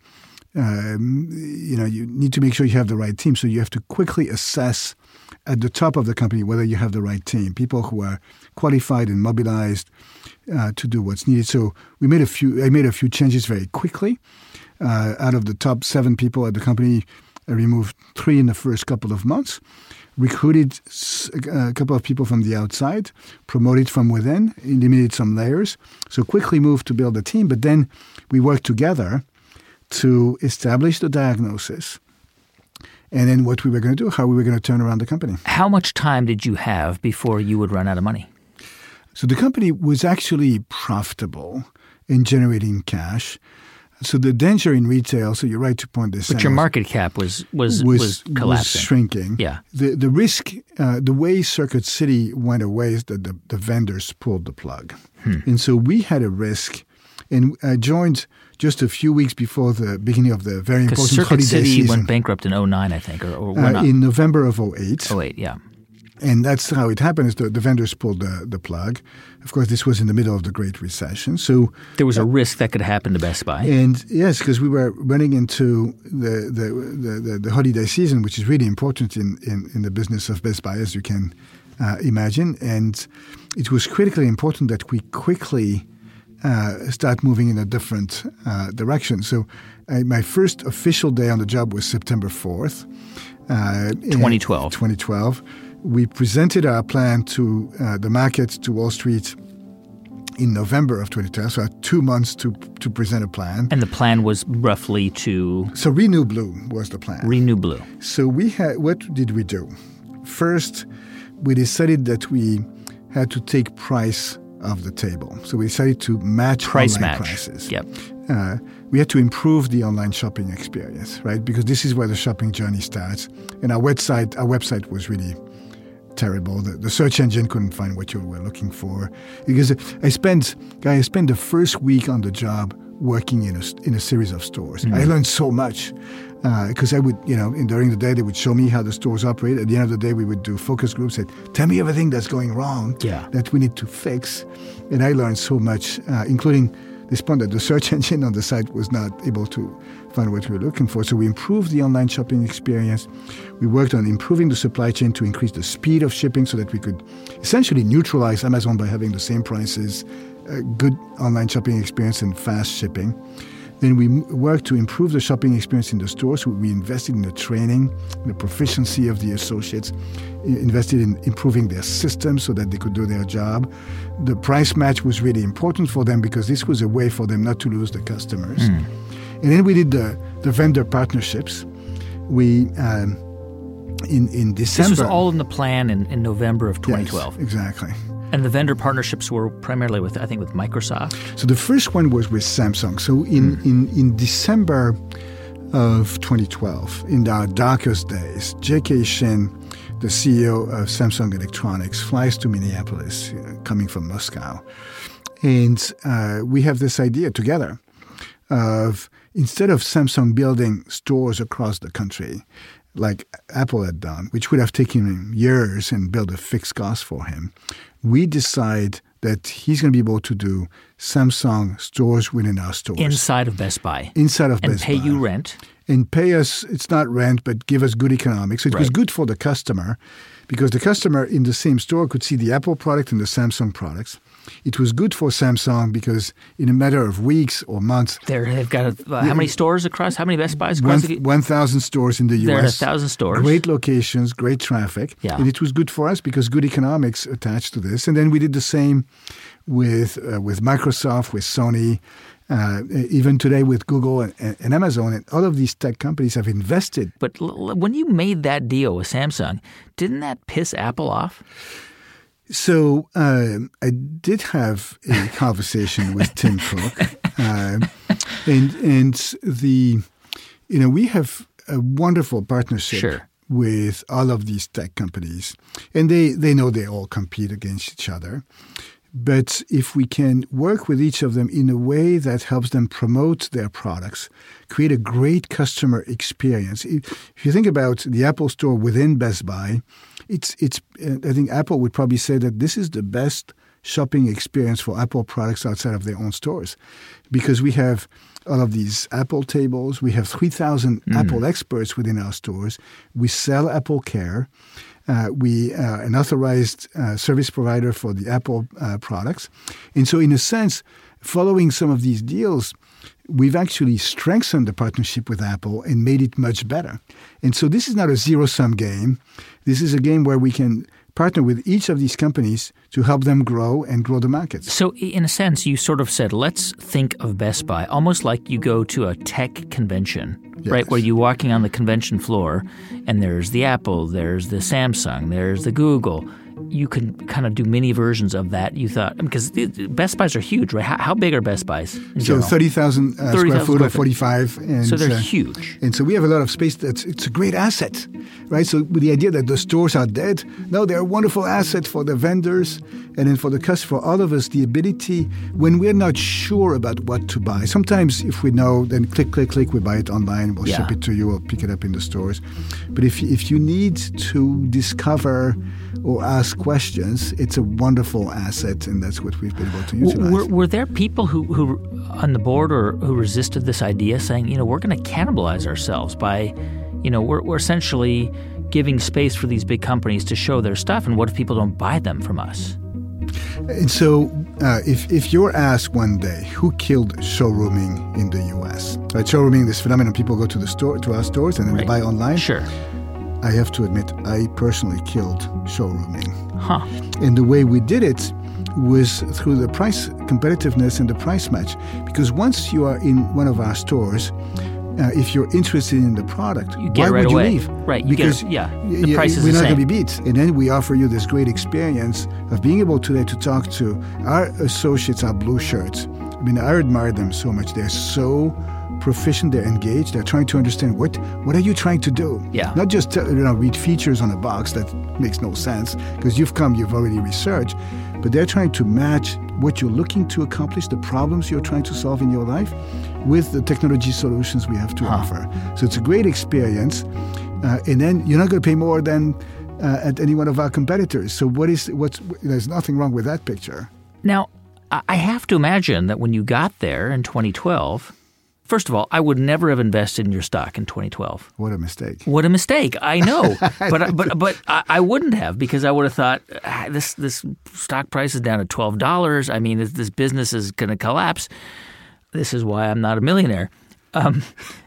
um, you know you need to make sure you have the right team. So you have to quickly assess at the top of the company whether you have the right team, people who are qualified and mobilized uh, to do what's needed. So we made a few. I made a few changes very quickly. Uh, out of the top seven people at the company, I removed three in the first couple of months, recruited a couple of people from the outside, promoted from within, eliminated some layers. So quickly moved to build a team. But then we worked together to establish the diagnosis and then what we were going to do, how we were going to turn around the company. How much time did you have before you would run out of money? So the company was actually profitable in generating cash. So the danger in retail, so you're right to point this out. But your market cap was was, was, was collapsing. Was shrinking. Yeah. The the risk, uh, the way Circuit City went away is that the, the vendors pulled the plug. Hmm. And so we had a risk. And I joined just a few weeks before the beginning of the very important Circuit holiday City season. went bankrupt in oh nine, I think, or, or uh, in November of oh eight. oh eight, yeah. And that's how it happened, is the, the vendors pulled the, the plug. Of course, this was in the middle of the Great Recession. So there was a risk that could happen to Best Buy. And yes, because we were running into the the, the, the, the holiday season, which is really important in, in, in the business of Best Buy, as you can uh, imagine. And it was critically important that we quickly uh, start moving in a different uh, direction. So uh, my first official day on the job was September fourth. Uh, twenty twelve. twenty twelve. We presented our plan to uh, the market, to Wall Street, in November of twenty twelve. So I had two months to to present a plan. And the plan was roughly to? So Renew Blue was the plan. Renew Blue. So we had. What did we do? First, we decided that we had to take price off the table. So we decided to match price online match. prices. Yep. Uh, we had to improve the online shopping experience, right? Because this is where the shopping journey starts. And our website, our website was really terrible. The, the search engine couldn't find what you were looking for. Because I spent, I spent the first week on the job working in a, in a series of stores. Mm-hmm. I learned so much because uh, I would, you know, in, during the day they would show me how the stores operate. At the end of the day, we would do focus groups. Said, tell me everything that's going wrong yeah. that we need to fix. And I learned so much, uh, including disappointed that the search engine on the site was not able to find what we were looking for. So we improved the online shopping experience. We worked on improving the supply chain to increase the speed of shipping so that we could essentially neutralize Amazon by having the same prices, a good online shopping experience, and fast shipping. Then we worked to improve the shopping experience in the stores. We invested in the training, the proficiency of the associates, invested in improving their systems so that they could do their job. The price match was really important for them because this was a way for them not to lose the customers. Mm. And then we did the, the vendor partnerships. We um, in in December. This was all in the plan in, in November of twenty twelve. Yes, exactly. And the vendor partnerships were primarily with, I think, with Microsoft? So the first one was with Samsung. So in, mm. in, in December of twenty twelve, in our darkest days, J K. Shin, the C E O of Samsung Electronics, flies to Minneapolis, uh, coming from Moscow. And uh, we have this idea together of, instead of Samsung building stores across the country, like Apple had done, which would have taken him years and build a fixed cost for him, we decide that he's going to be able to do Samsung stores within our stores. Inside of Best Buy. Inside of and Best Buy. And pay you rent. And pay us, it's not rent, but give us good economics. So it right. was good for the customer because the customer in the same store could see the Apple product and the Samsung products. It was good for Samsung because in a matter of weeks or months. They're, they've got a, uh, how many stores across? How many Best Buys across? one thousand stores in the U S. There are one thousand stores. Great locations, great traffic. Yeah. And it was good for us because good economics attached to this. And then we did the same with uh, with Microsoft, with Sony, uh, even today with Google and, and Amazon. And all of these tech companies have invested. But l- when you made that deal with Samsung, didn't that piss Apple off? So uh, I did have a conversation with Tim Cook, uh, and and the you know we have a wonderful partnership sure. with all of these tech companies, and they they know they all compete against each other. But if we can work with each of them in a way that helps them promote their products, create a great customer experience. If you think about the Apple Store within Best Buy, it's it's. I think Apple would probably say that this is the best shopping experience for Apple products outside of their own stores, because we have all of these Apple tables. We have three thousand mm. Apple experts within our stores. We sell Apple Care. Uh, we are uh, an authorized uh, service provider for the Apple uh, products. And so in a sense, following some of these deals, we've actually strengthened the partnership with Apple and made it much better. And so this is not a zero-sum game. This is a game where we can partner with each of these companies to help them grow and grow the markets. So in a sense, you sort of said, let's think of Best Buy almost like you go to a tech convention, yes. right, where you're walking on the convention floor and there's the Apple, there's the Samsung, there's the Google. You can kind of do mini versions of that, you thought, because Best Buys are huge, right? How, how big are Best Buys in So thirty thousand uh, square foot or forty-five. And, so they're uh, huge. And so we have a lot of space. That's It's a great asset, right? So with the idea that the stores are dead, no, they're a wonderful asset for the vendors and then for the customer, for all of us, the ability, when we're not sure about what to buy. Sometimes if we know, then click, click, click, we buy it online, we'll yeah. ship it to you or pick it up in the stores. But if if you need to discover or ask questions, it's a wonderful asset, and that's what we've been able to utilize. Were, were there people who, who on the board or who resisted this idea, saying, you know, we're going to cannibalize ourselves by, you know, we're, we're essentially giving space for these big companies to show their stuff, and what if people don't buy them from us? And so uh, if, if you're asked one day, who killed showrooming in the U S? Right, showrooming, this phenomenon, people go to the store, to our stores and then right. they buy online. Sure. I have to admit, I personally killed showrooming. Huh. And the way we did it was through the price competitiveness and the price match. Because once you are in one of our stores, uh, if you're interested in the product, you get why right would away. you leave? Right. You because get, yeah, the y- price is we're the not same. going to be beat. And then we offer you this great experience of being able today to talk to our associates, our blue shirts. I mean, I admire them so much. They're so proficient, they're engaged, they're trying to understand what what are you trying to do? Yeah. Not just you know read features on a box that makes no sense because you've come, you've already researched, but they're trying to match what you're looking to accomplish, the problems you're trying to solve in your life, with the technology solutions we have to huh. offer. So it's a great experience, uh, and then you're not going to pay more than uh, at any one of our competitors. So what is what's there's nothing wrong with that picture. Now, I have to imagine that when you got there in twenty twelve, first of all, I would never have invested in your stock in twenty twelve. What a mistake. What a mistake. I know. but but but I, I wouldn't have, because I would have thought, ah, this this stock price is down to twelve dollars. I mean, this, this business is going to collapse. This is why I'm not a millionaire. Um,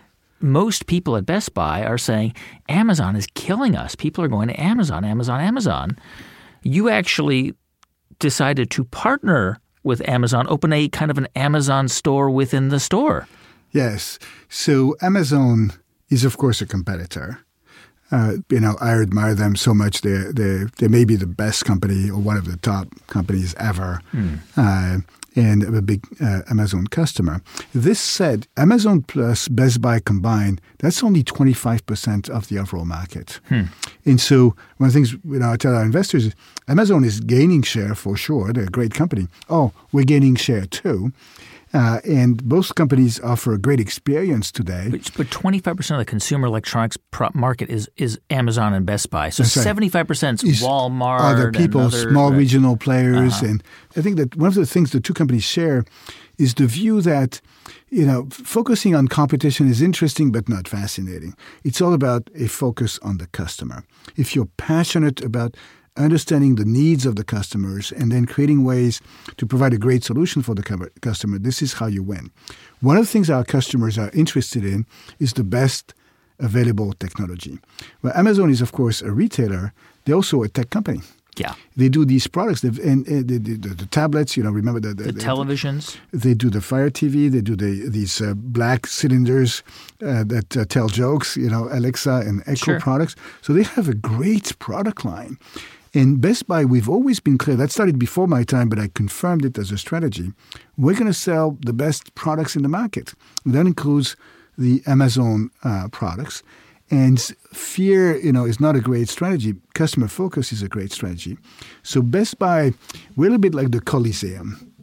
most people at Best Buy are saying, Amazon is killing us. People are going to Amazon, Amazon, Amazon. You actually decided to partner with Amazon, open a kind of an Amazon store within the store. Yes. So Amazon is, of course, a competitor. Uh, you know, I admire them so much. They they they may be the best company or one of the top companies ever, mm. uh, and I'm a big uh, Amazon customer. This said, Amazon plus Best Buy combined, that's only twenty-five percent of the overall market. Hmm. And so one of the things you know, I tell our investors is Amazon is gaining share for sure. They're a great company. Oh, we're gaining share too. Uh, and both companies offer a great experience today. But, but twenty-five percent of the consumer electronics pro- market is, is Amazon and Best Buy. So That's right. seventy-five percent is Walmart. Other people, and other, small right. regional players. Uh-huh. And I think that one of the things the two companies share is the view that, you know, focusing on competition is interesting but not fascinating. It's all about a focus on the customer. If you're passionate about understanding the needs of the customers and then creating ways to provide a great solution for the customer, this is how you win. One of the things our customers are interested in is the best available technology. Well, Amazon is, of course, a retailer. They're also a tech company. Yeah. They do these products. And, and the, the, the tablets, you know, remember the, the, the the televisions. They do the Fire T V. They do the these uh, black cylinders uh, that uh, tell jokes, you know, Alexa and Echo Sure. products. So they have a great product line. In Best Buy, we've always been clear. That started before my time, but I confirmed it as a strategy. We're going to sell the best products in the market. And that includes the Amazon uh, products. And fear, you know, is not a great strategy. Customer focus is a great strategy. So Best Buy, we're a little bit like the Coliseum,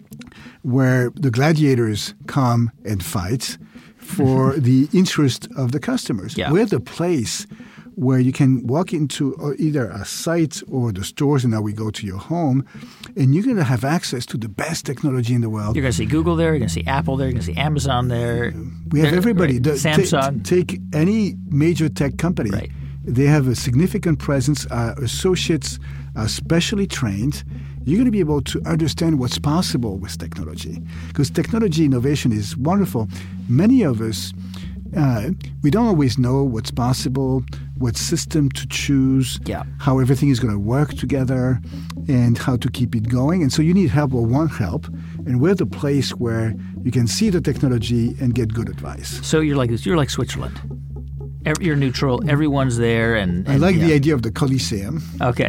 where the gladiators come and fight for the interest of the customers. Yeah. We're the place where you can walk into either a site or the stores, and now we go to your home, and you're going to have access to the best technology in the world. You're going to see Google there. You're going to see Apple there. You're going to see Amazon there. We have there, everybody. Right. The, Samsung. T- take any major tech company. Right. They have a significant presence. Our associates are specially trained. You're going to be able to understand what's possible with technology, because technology innovation is wonderful. Many of us, uh, we don't always know what's possible, what system to choose, yeah. how everything is going to work together, and how to keep it going. And so you need help or want help. And we're the place where you can see the technology and get good advice. So you're like this. You're like Switzerland. You're neutral. Everyone's there, and, and I like yeah. the idea of the Coliseum. Okay.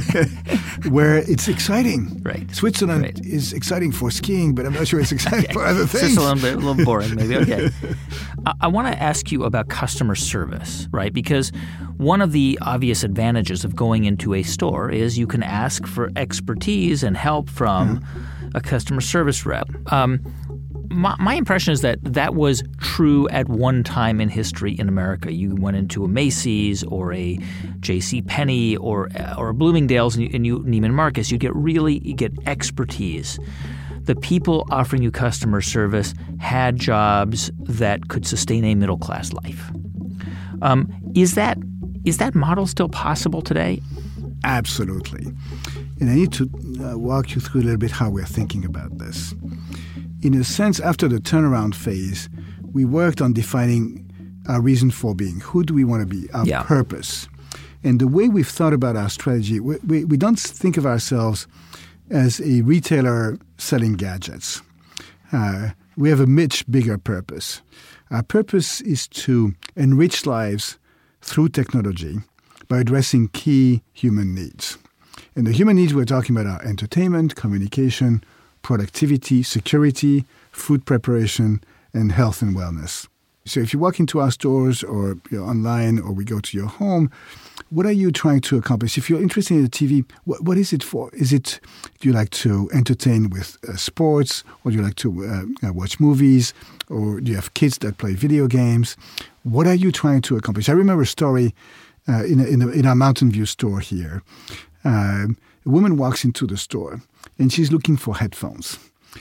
Where it's exciting. Right. Switzerland right. is exciting for skiing, but I'm not sure it's exciting okay. for other things. Switzerland, a little boring, maybe. Okay. I, I want to ask you about customer service, right? Because one of the obvious advantages of going into a store is you can ask for expertise and help from yeah. a customer service rep. Um, My, my impression is that that was true at one time in history in America. You went into a Macy's or a J C Penney or or a Bloomingdale's and you, and you Neiman Marcus. You get really you get expertise. The people offering you customer service had jobs that could sustain a middle class life. Um, is that is that model still possible today? Absolutely. And I need to uh, walk you through a little bit how we're thinking about this. In a sense, after the turnaround phase, we worked on defining our reason for being. Who do we want to be? Our yeah. purpose. And the way we've thought about our strategy, we, we, we don't think of ourselves as a retailer selling gadgets. Uh, we have a much bigger purpose. Our purpose is to enrich lives through technology by addressing key human needs. And the human needs we're talking about are entertainment, communication, productivity, security, food preparation, and health and wellness. So if you walk into our stores or you're online or we go to your home, what are you trying to accomplish? If you're interested in the T V, what, what is it for? Is it, do you like to entertain with uh, sports, or do you like to uh, uh, watch movies, or do you have kids that play video games? What are you trying to accomplish? I remember a story uh, in, a, in, a, in our Mountain View store here. Uh, a woman walks into the store and she's looking for headphones.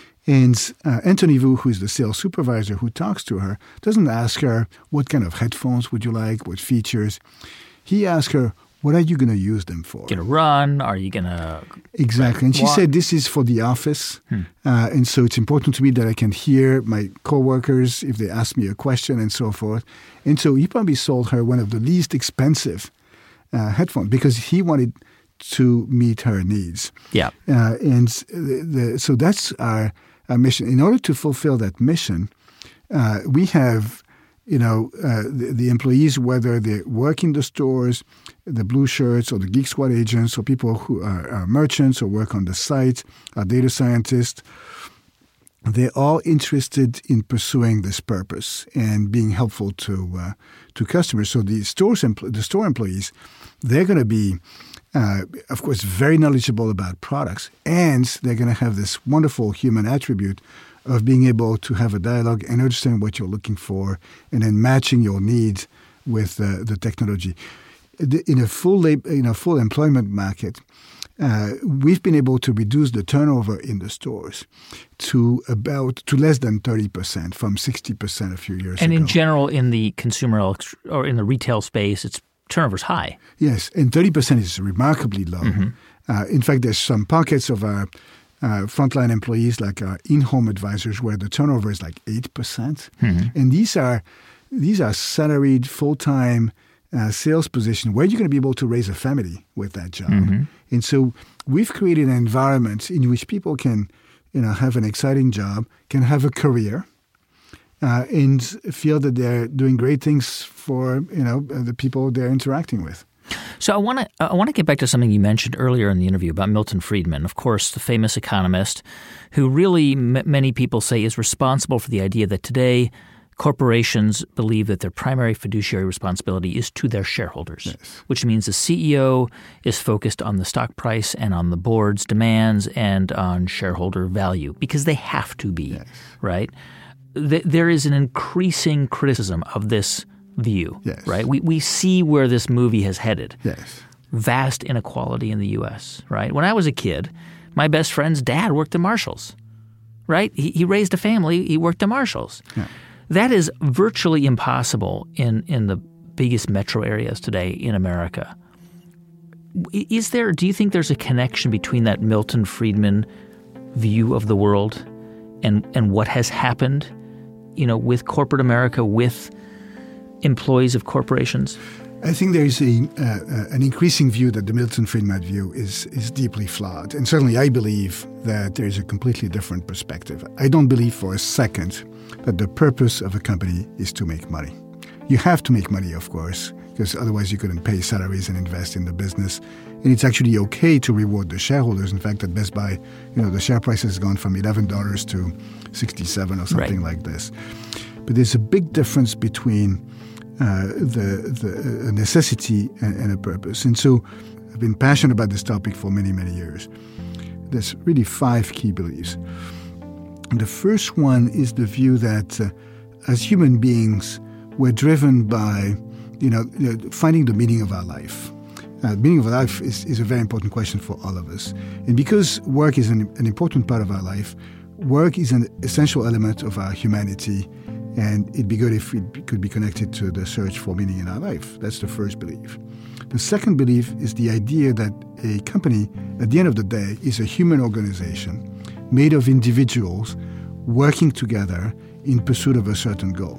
And uh, Anthony Vu, who is the sales supervisor who talks to her, doesn't ask her, what kind of headphones would you like, what features. He asks her, what are you going to use them for? Going to run? Are you going to... Exactly. And she walk? said, this is for the office. Hmm. Uh, and so it's important to me that I can hear my coworkers if they ask me a question and so forth. And so he probably sold her one of the least expensive uh, headphones because he wanted to meet her needs. Yeah. Uh, and the, the, so that's our, our mission. In order to fulfill that mission, uh, we have... You know, uh, the, the employees, whether they work in the stores, the blue shirts or the Geek Squad agents or people who are, are merchants or work on the site, are data scientists, they're all interested in pursuing this purpose and being helpful to uh, to customers. So the stores, empl- the store employees, they're going to be, uh, of course, very knowledgeable about products, and they're going to have this wonderful human attribute of being able to have a dialogue and understand what you're looking for and then matching your needs with uh, the technology. In a full lab, in a full employment market, uh, we've been able to reduce the turnover in the stores to about to less than thirty percent from sixty percent a few years and ago. And in general, in the consumer elect- or in the retail space, it's turnover's high. Yes, and thirty percent is remarkably low. Mm-hmm. Uh, in fact, there's some pockets of our Uh, frontline employees, like our in-home advisors, where the turnover is like eight percent. Mm-hmm. And these are these are salaried, full-time uh, sales positions where you're going to be able to raise a family with that job. Mm-hmm. And so we've created an environment in which people can, you know, have an exciting job, can have a career, uh, and feel that they're doing great things for, you know, the people they're interacting with. So I want to I want to get back to something you mentioned earlier in the interview about Milton Friedman, of course, the famous economist who really m- many people say is responsible for the idea that today corporations believe that their primary fiduciary responsibility is to their shareholders, yes. which means the C E O is focused on the stock price and on the board's demands and on shareholder value because they have to be, yes. right? Th- there is an increasing criticism of this view, yes. right? We we see where this movie has headed. Yes. Vast inequality in the U S, right? When I was a kid, my best friend's dad worked at Marshall's, right? He, he raised a family. He worked at Marshall's. Yeah. That is virtually impossible in, in the biggest metro areas today in America. Is there, do you think there's a connection between that Milton Friedman view of the world and, and what has happened, you know, with corporate America, with employees of corporations? I think there is a, uh, an increasing view that the Milton Friedman view is is deeply flawed. And certainly I believe that there is a completely different perspective. I don't believe for a second that the purpose of a company is to make money. You have to make money, of course, because otherwise you couldn't pay salaries and invest in the business. And it's actually okay to reward the shareholders. In fact, at Best Buy, you know, the share price has gone from eleven dollars to sixty-seven or something right. like this. But there's a big difference between Uh, the, the uh, necessity and, and a purpose. And so I've been passionate about this topic for many, many years. There's really five key beliefs. And the first one is the view that uh, as human beings, we're driven by, you know, finding the meaning of our life. Uh, the meaning of our life is, is a very important question for all of us. And because work is an, an important part of our life, work is an essential element of our humanity. And it'd be good if it could be connected to the search for meaning in our life. That's the first belief. The second belief is the idea that a company, at the end of the day, is a human organization made of individuals working together in pursuit of a certain goal.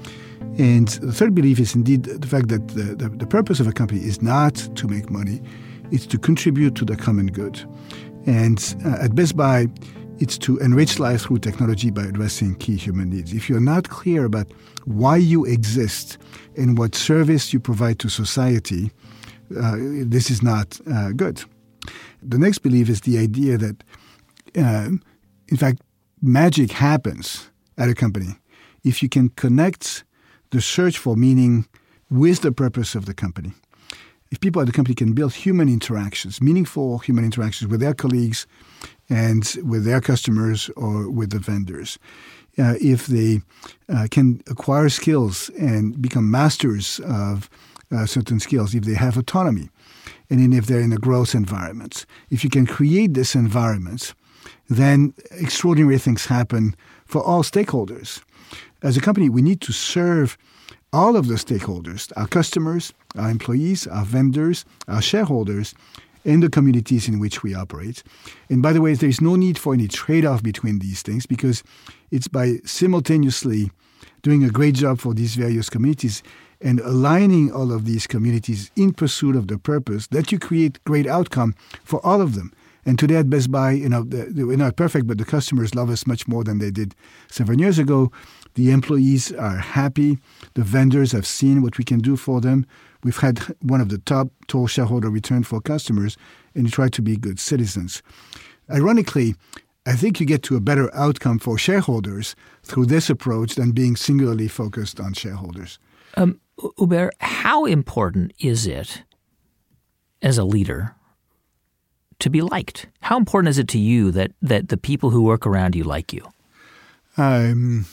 And the third belief is indeed the fact that the, the, the purpose of a company is not to make money, it's to contribute to the common good. And uh, at Best Buy, it's to enrich life through technology by addressing key human needs. If you're not clear about why you exist and what service you provide to society, uh, this is not uh, good. The next belief is the idea that, uh, in fact, magic happens at a company if you can connect the search for meaning with the purpose of the company. If people at the company can build human interactions, meaningful human interactions with their colleagues and with their customers or with the vendors, uh, if they uh, can acquire skills and become masters of uh, certain skills, if they have autonomy, and then if they're in a growth environment. If you can create this environment, then extraordinary things happen for all stakeholders. As a company, we need to serve all of the stakeholders, our customers, our employees, our vendors, our shareholders, and the communities in which we operate. And by the way, there is no need for any trade-off between these things, because it's by simultaneously doing a great job for these various communities and aligning all of these communities in pursuit of the purpose that you create great outcome for all of them. And today at Best Buy, you know, the, the, we're not perfect, but the customers love us much more than they did seven years ago. The employees are happy. The vendors have seen what we can do for them. We've had one of the top total shareholder return for customers, and we try to be good citizens. Ironically, I think you get to a better outcome for shareholders through this approach than being singularly focused on shareholders. Um, Hubert, how important is it as a leader to be liked? How important is it to you that, that the people who work around you like you? Um,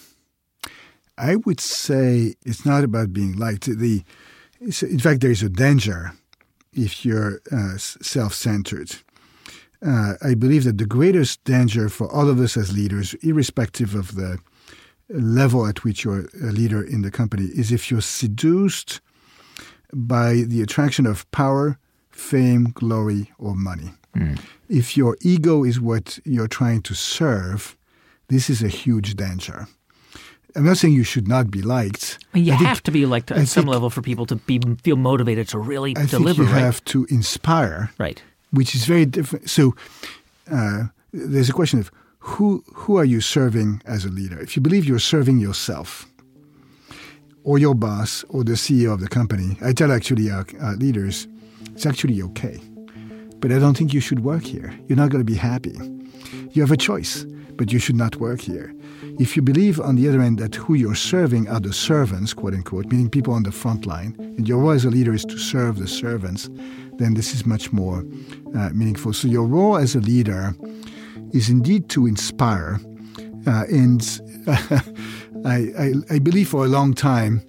I would say it's not about being liked. The, in fact, there is a danger if you're uh, self-centered. Uh, I believe that the greatest danger for all of us as leaders, irrespective of the level at which you're a leader in the company, is if you're seduced by the attraction of power, fame, glory, or money. Mm. If your ego is what you're trying to serve, this is a huge danger. I'm not saying you should not be liked. I mean, you I have think, to be liked at I some think, level for people to be feel motivated to really I deliver. think you right? have to inspire, right? Which is very different. So uh, there's a question of who who are you serving as a leader? If you believe you're serving yourself or your boss or the C E O of the company, I tell actually our, our leaders, it's actually okay. But I don't think you should work here. You're not going to be happy. You have a choice, but you should not work here. If you believe, on the other end, that who you're serving are the servants, quote unquote, meaning people on the front line, and your role as a leader is to serve the servants, then this is much more uh, meaningful. So your role as a leader is indeed to inspire. Uh, and uh, I, I, I believe for a long time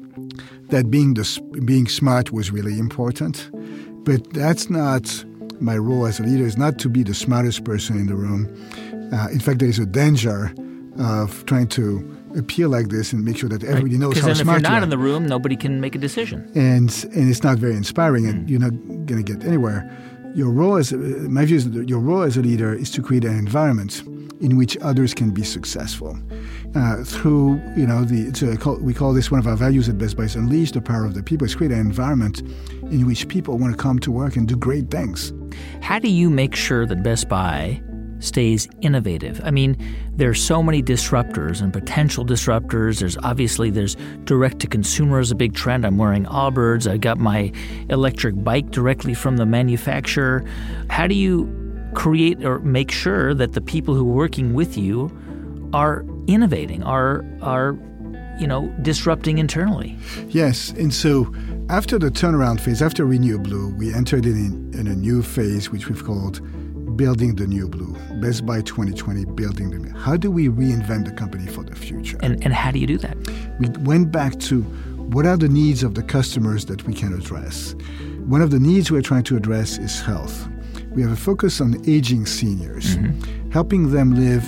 that being the, being smart was really important. But that's not my role as a leader, is not to be the smartest person in the room. Uh, in fact, there is a danger of trying to appear like this and make sure that everybody knows how smart you are. Because then if you're not in the room, nobody can make a decision. And and it's not very inspiring, and mm. you're not going to get anywhere. Your role as, my view is that your role as a leader is to create an environment in which others can be successful. Uh, through, you know, the it's a, we call this one of our values at Best Buy, is unleash the power of the people. It's create an environment in which people want to come to work and do great things. How do you make sure that Best Buy stays innovative? I mean, there's so many disruptors and potential disruptors. There's obviously, there's direct-to-consumer is a big trend. I'm wearing Allbirds. I got my electric bike directly from the manufacturer. How do you create or make sure that the people who are working with you are innovating, are, are you know, disrupting internally? Yes, and so after the turnaround phase, after Renew Blue, we entered in, in a new phase, which we've called Building the New Blue. Best Buy twenty twenty, Building the New. How do we reinvent the company for the future? And, and how do you do that? We went back to what are the needs of the customers that we can address. One of the needs we're trying to address is health. We have a focus on aging seniors, mm-hmm. helping them live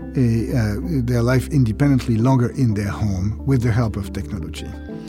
a, uh, their life independently longer in their home with the help of technology.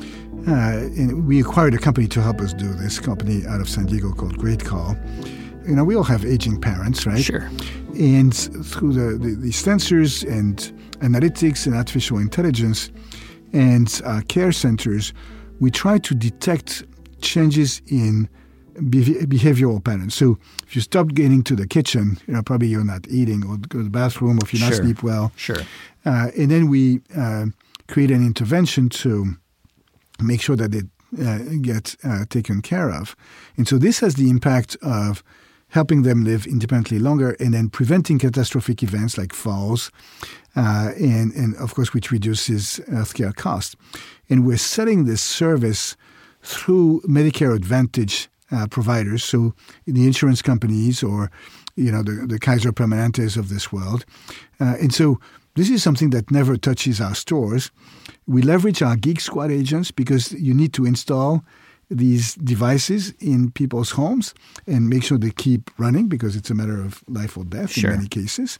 Uh, and we acquired a company to help us do this, a company out of San Diego called Great Call. You know, we all have aging parents, right? Sure. And through the, the, the sensors and analytics and artificial intelligence and uh, care centers, we try to detect changes in behav- behavioral patterns. So if you stop getting to the kitchen, you know, probably you're not eating, or go to the bathroom, or if you're sure. not sleep well. Sure. Uh, and then we uh, create an intervention to make sure that they uh, get uh, taken care of. And so this has the impact of helping them live independently longer, and then preventing catastrophic events like falls, uh, and, and of course, which reduces healthcare costs. And we're selling this service through Medicare Advantage uh, providers, so the insurance companies or, you know, the, the Kaiser Permanentes of this world. Uh, and so this is something that never touches our stores. We leverage our Geek Squad agents because you need to install these devices in people's homes and make sure they keep running because it's a matter of life or death Sure. in many cases.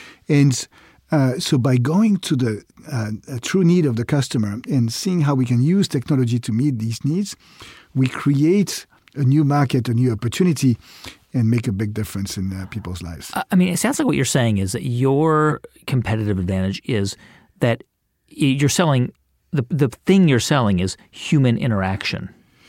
And uh, so by going to the uh, true need of the customer and seeing how we can use technology to meet these needs, we create a new market, a new opportunity, and make a big difference in uh, people's lives. I mean, it sounds like what you're saying is that your competitive advantage is that you're selling the the thing you're selling is human interaction.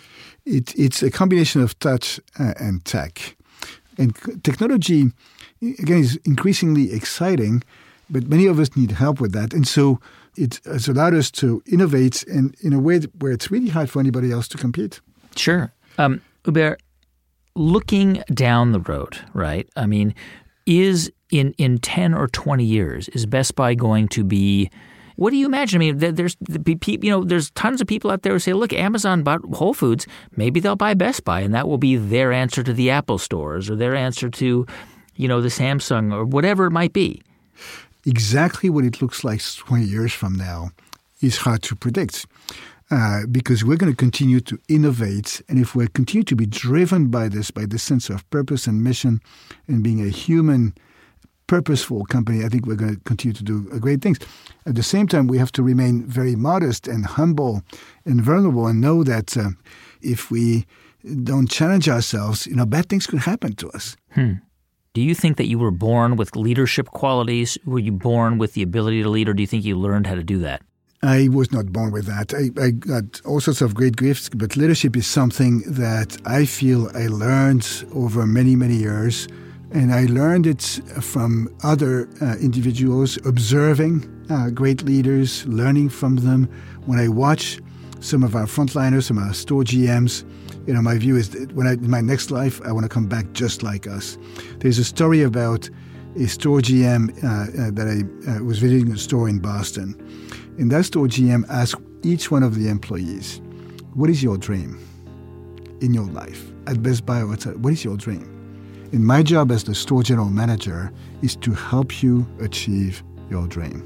It, it's a combination of touch uh, and tech. And technology, again, is increasingly exciting, but many of us need help with that. And so it has allowed us to innovate in, in a way where it's really hard for anybody else to compete. Sure. Um, Hubert, looking down the road, right? I mean, is in, in ten or twenty years, is Best Buy going to be – what do you imagine? I mean, there's you know, there's tons of people out there who say, look, Amazon bought Whole Foods. Maybe they'll buy Best Buy, and that will be their answer to the Apple stores or their answer to, you know, the Samsung or whatever it might be. Exactly what it looks like twenty years from now is hard to predict uh, because we're going to continue to innovate. And if we continue to be driven by this, by this sense of purpose and mission and being a human purposeful company, I think we're going to continue to do great things. At the same time, we have to remain very modest and humble and vulnerable and know that uh, if we don't challenge ourselves, you know, bad things could happen to us. Hmm. Do you think that you were born with leadership qualities? Were you born with the ability to lead, or do you think you learned how to do that? I was not born with that. I, I got all sorts of great gifts, but leadership is something that I feel I learned over many, many years. And I learned it from other uh, individuals, observing uh, great leaders, learning from them. When I watch some of our frontliners, some of our store G Ms, you know, my view is that when I, in my next life, I want to come back just like us. There's a story about a store G M uh, uh, that I uh, was visiting a store in Boston. And that store G M asked each one of the employees, what is your dream in your life? At Best Buy, what is your dream? And my job as the store general manager is to help you achieve your dream.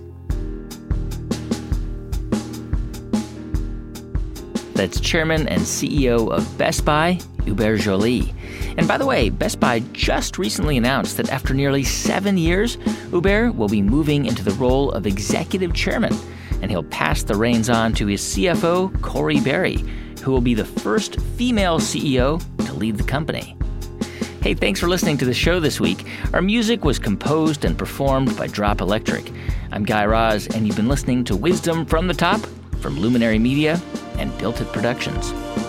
That's Chairman and C E O of Best Buy, Hubert Joly. And by the way, Best Buy just recently announced that after nearly seven years, Hubert will be moving into the role of Executive Chairman, and he'll pass the reins on to his C F O, Corie Barry, who will be the first female C E O to lead the company. Hey, thanks for listening to the show this week. Our music was composed and performed by Drop Electric. I'm Guy Raz, and you've been listening to Wisdom from the Top from Luminary Media and Built It Productions.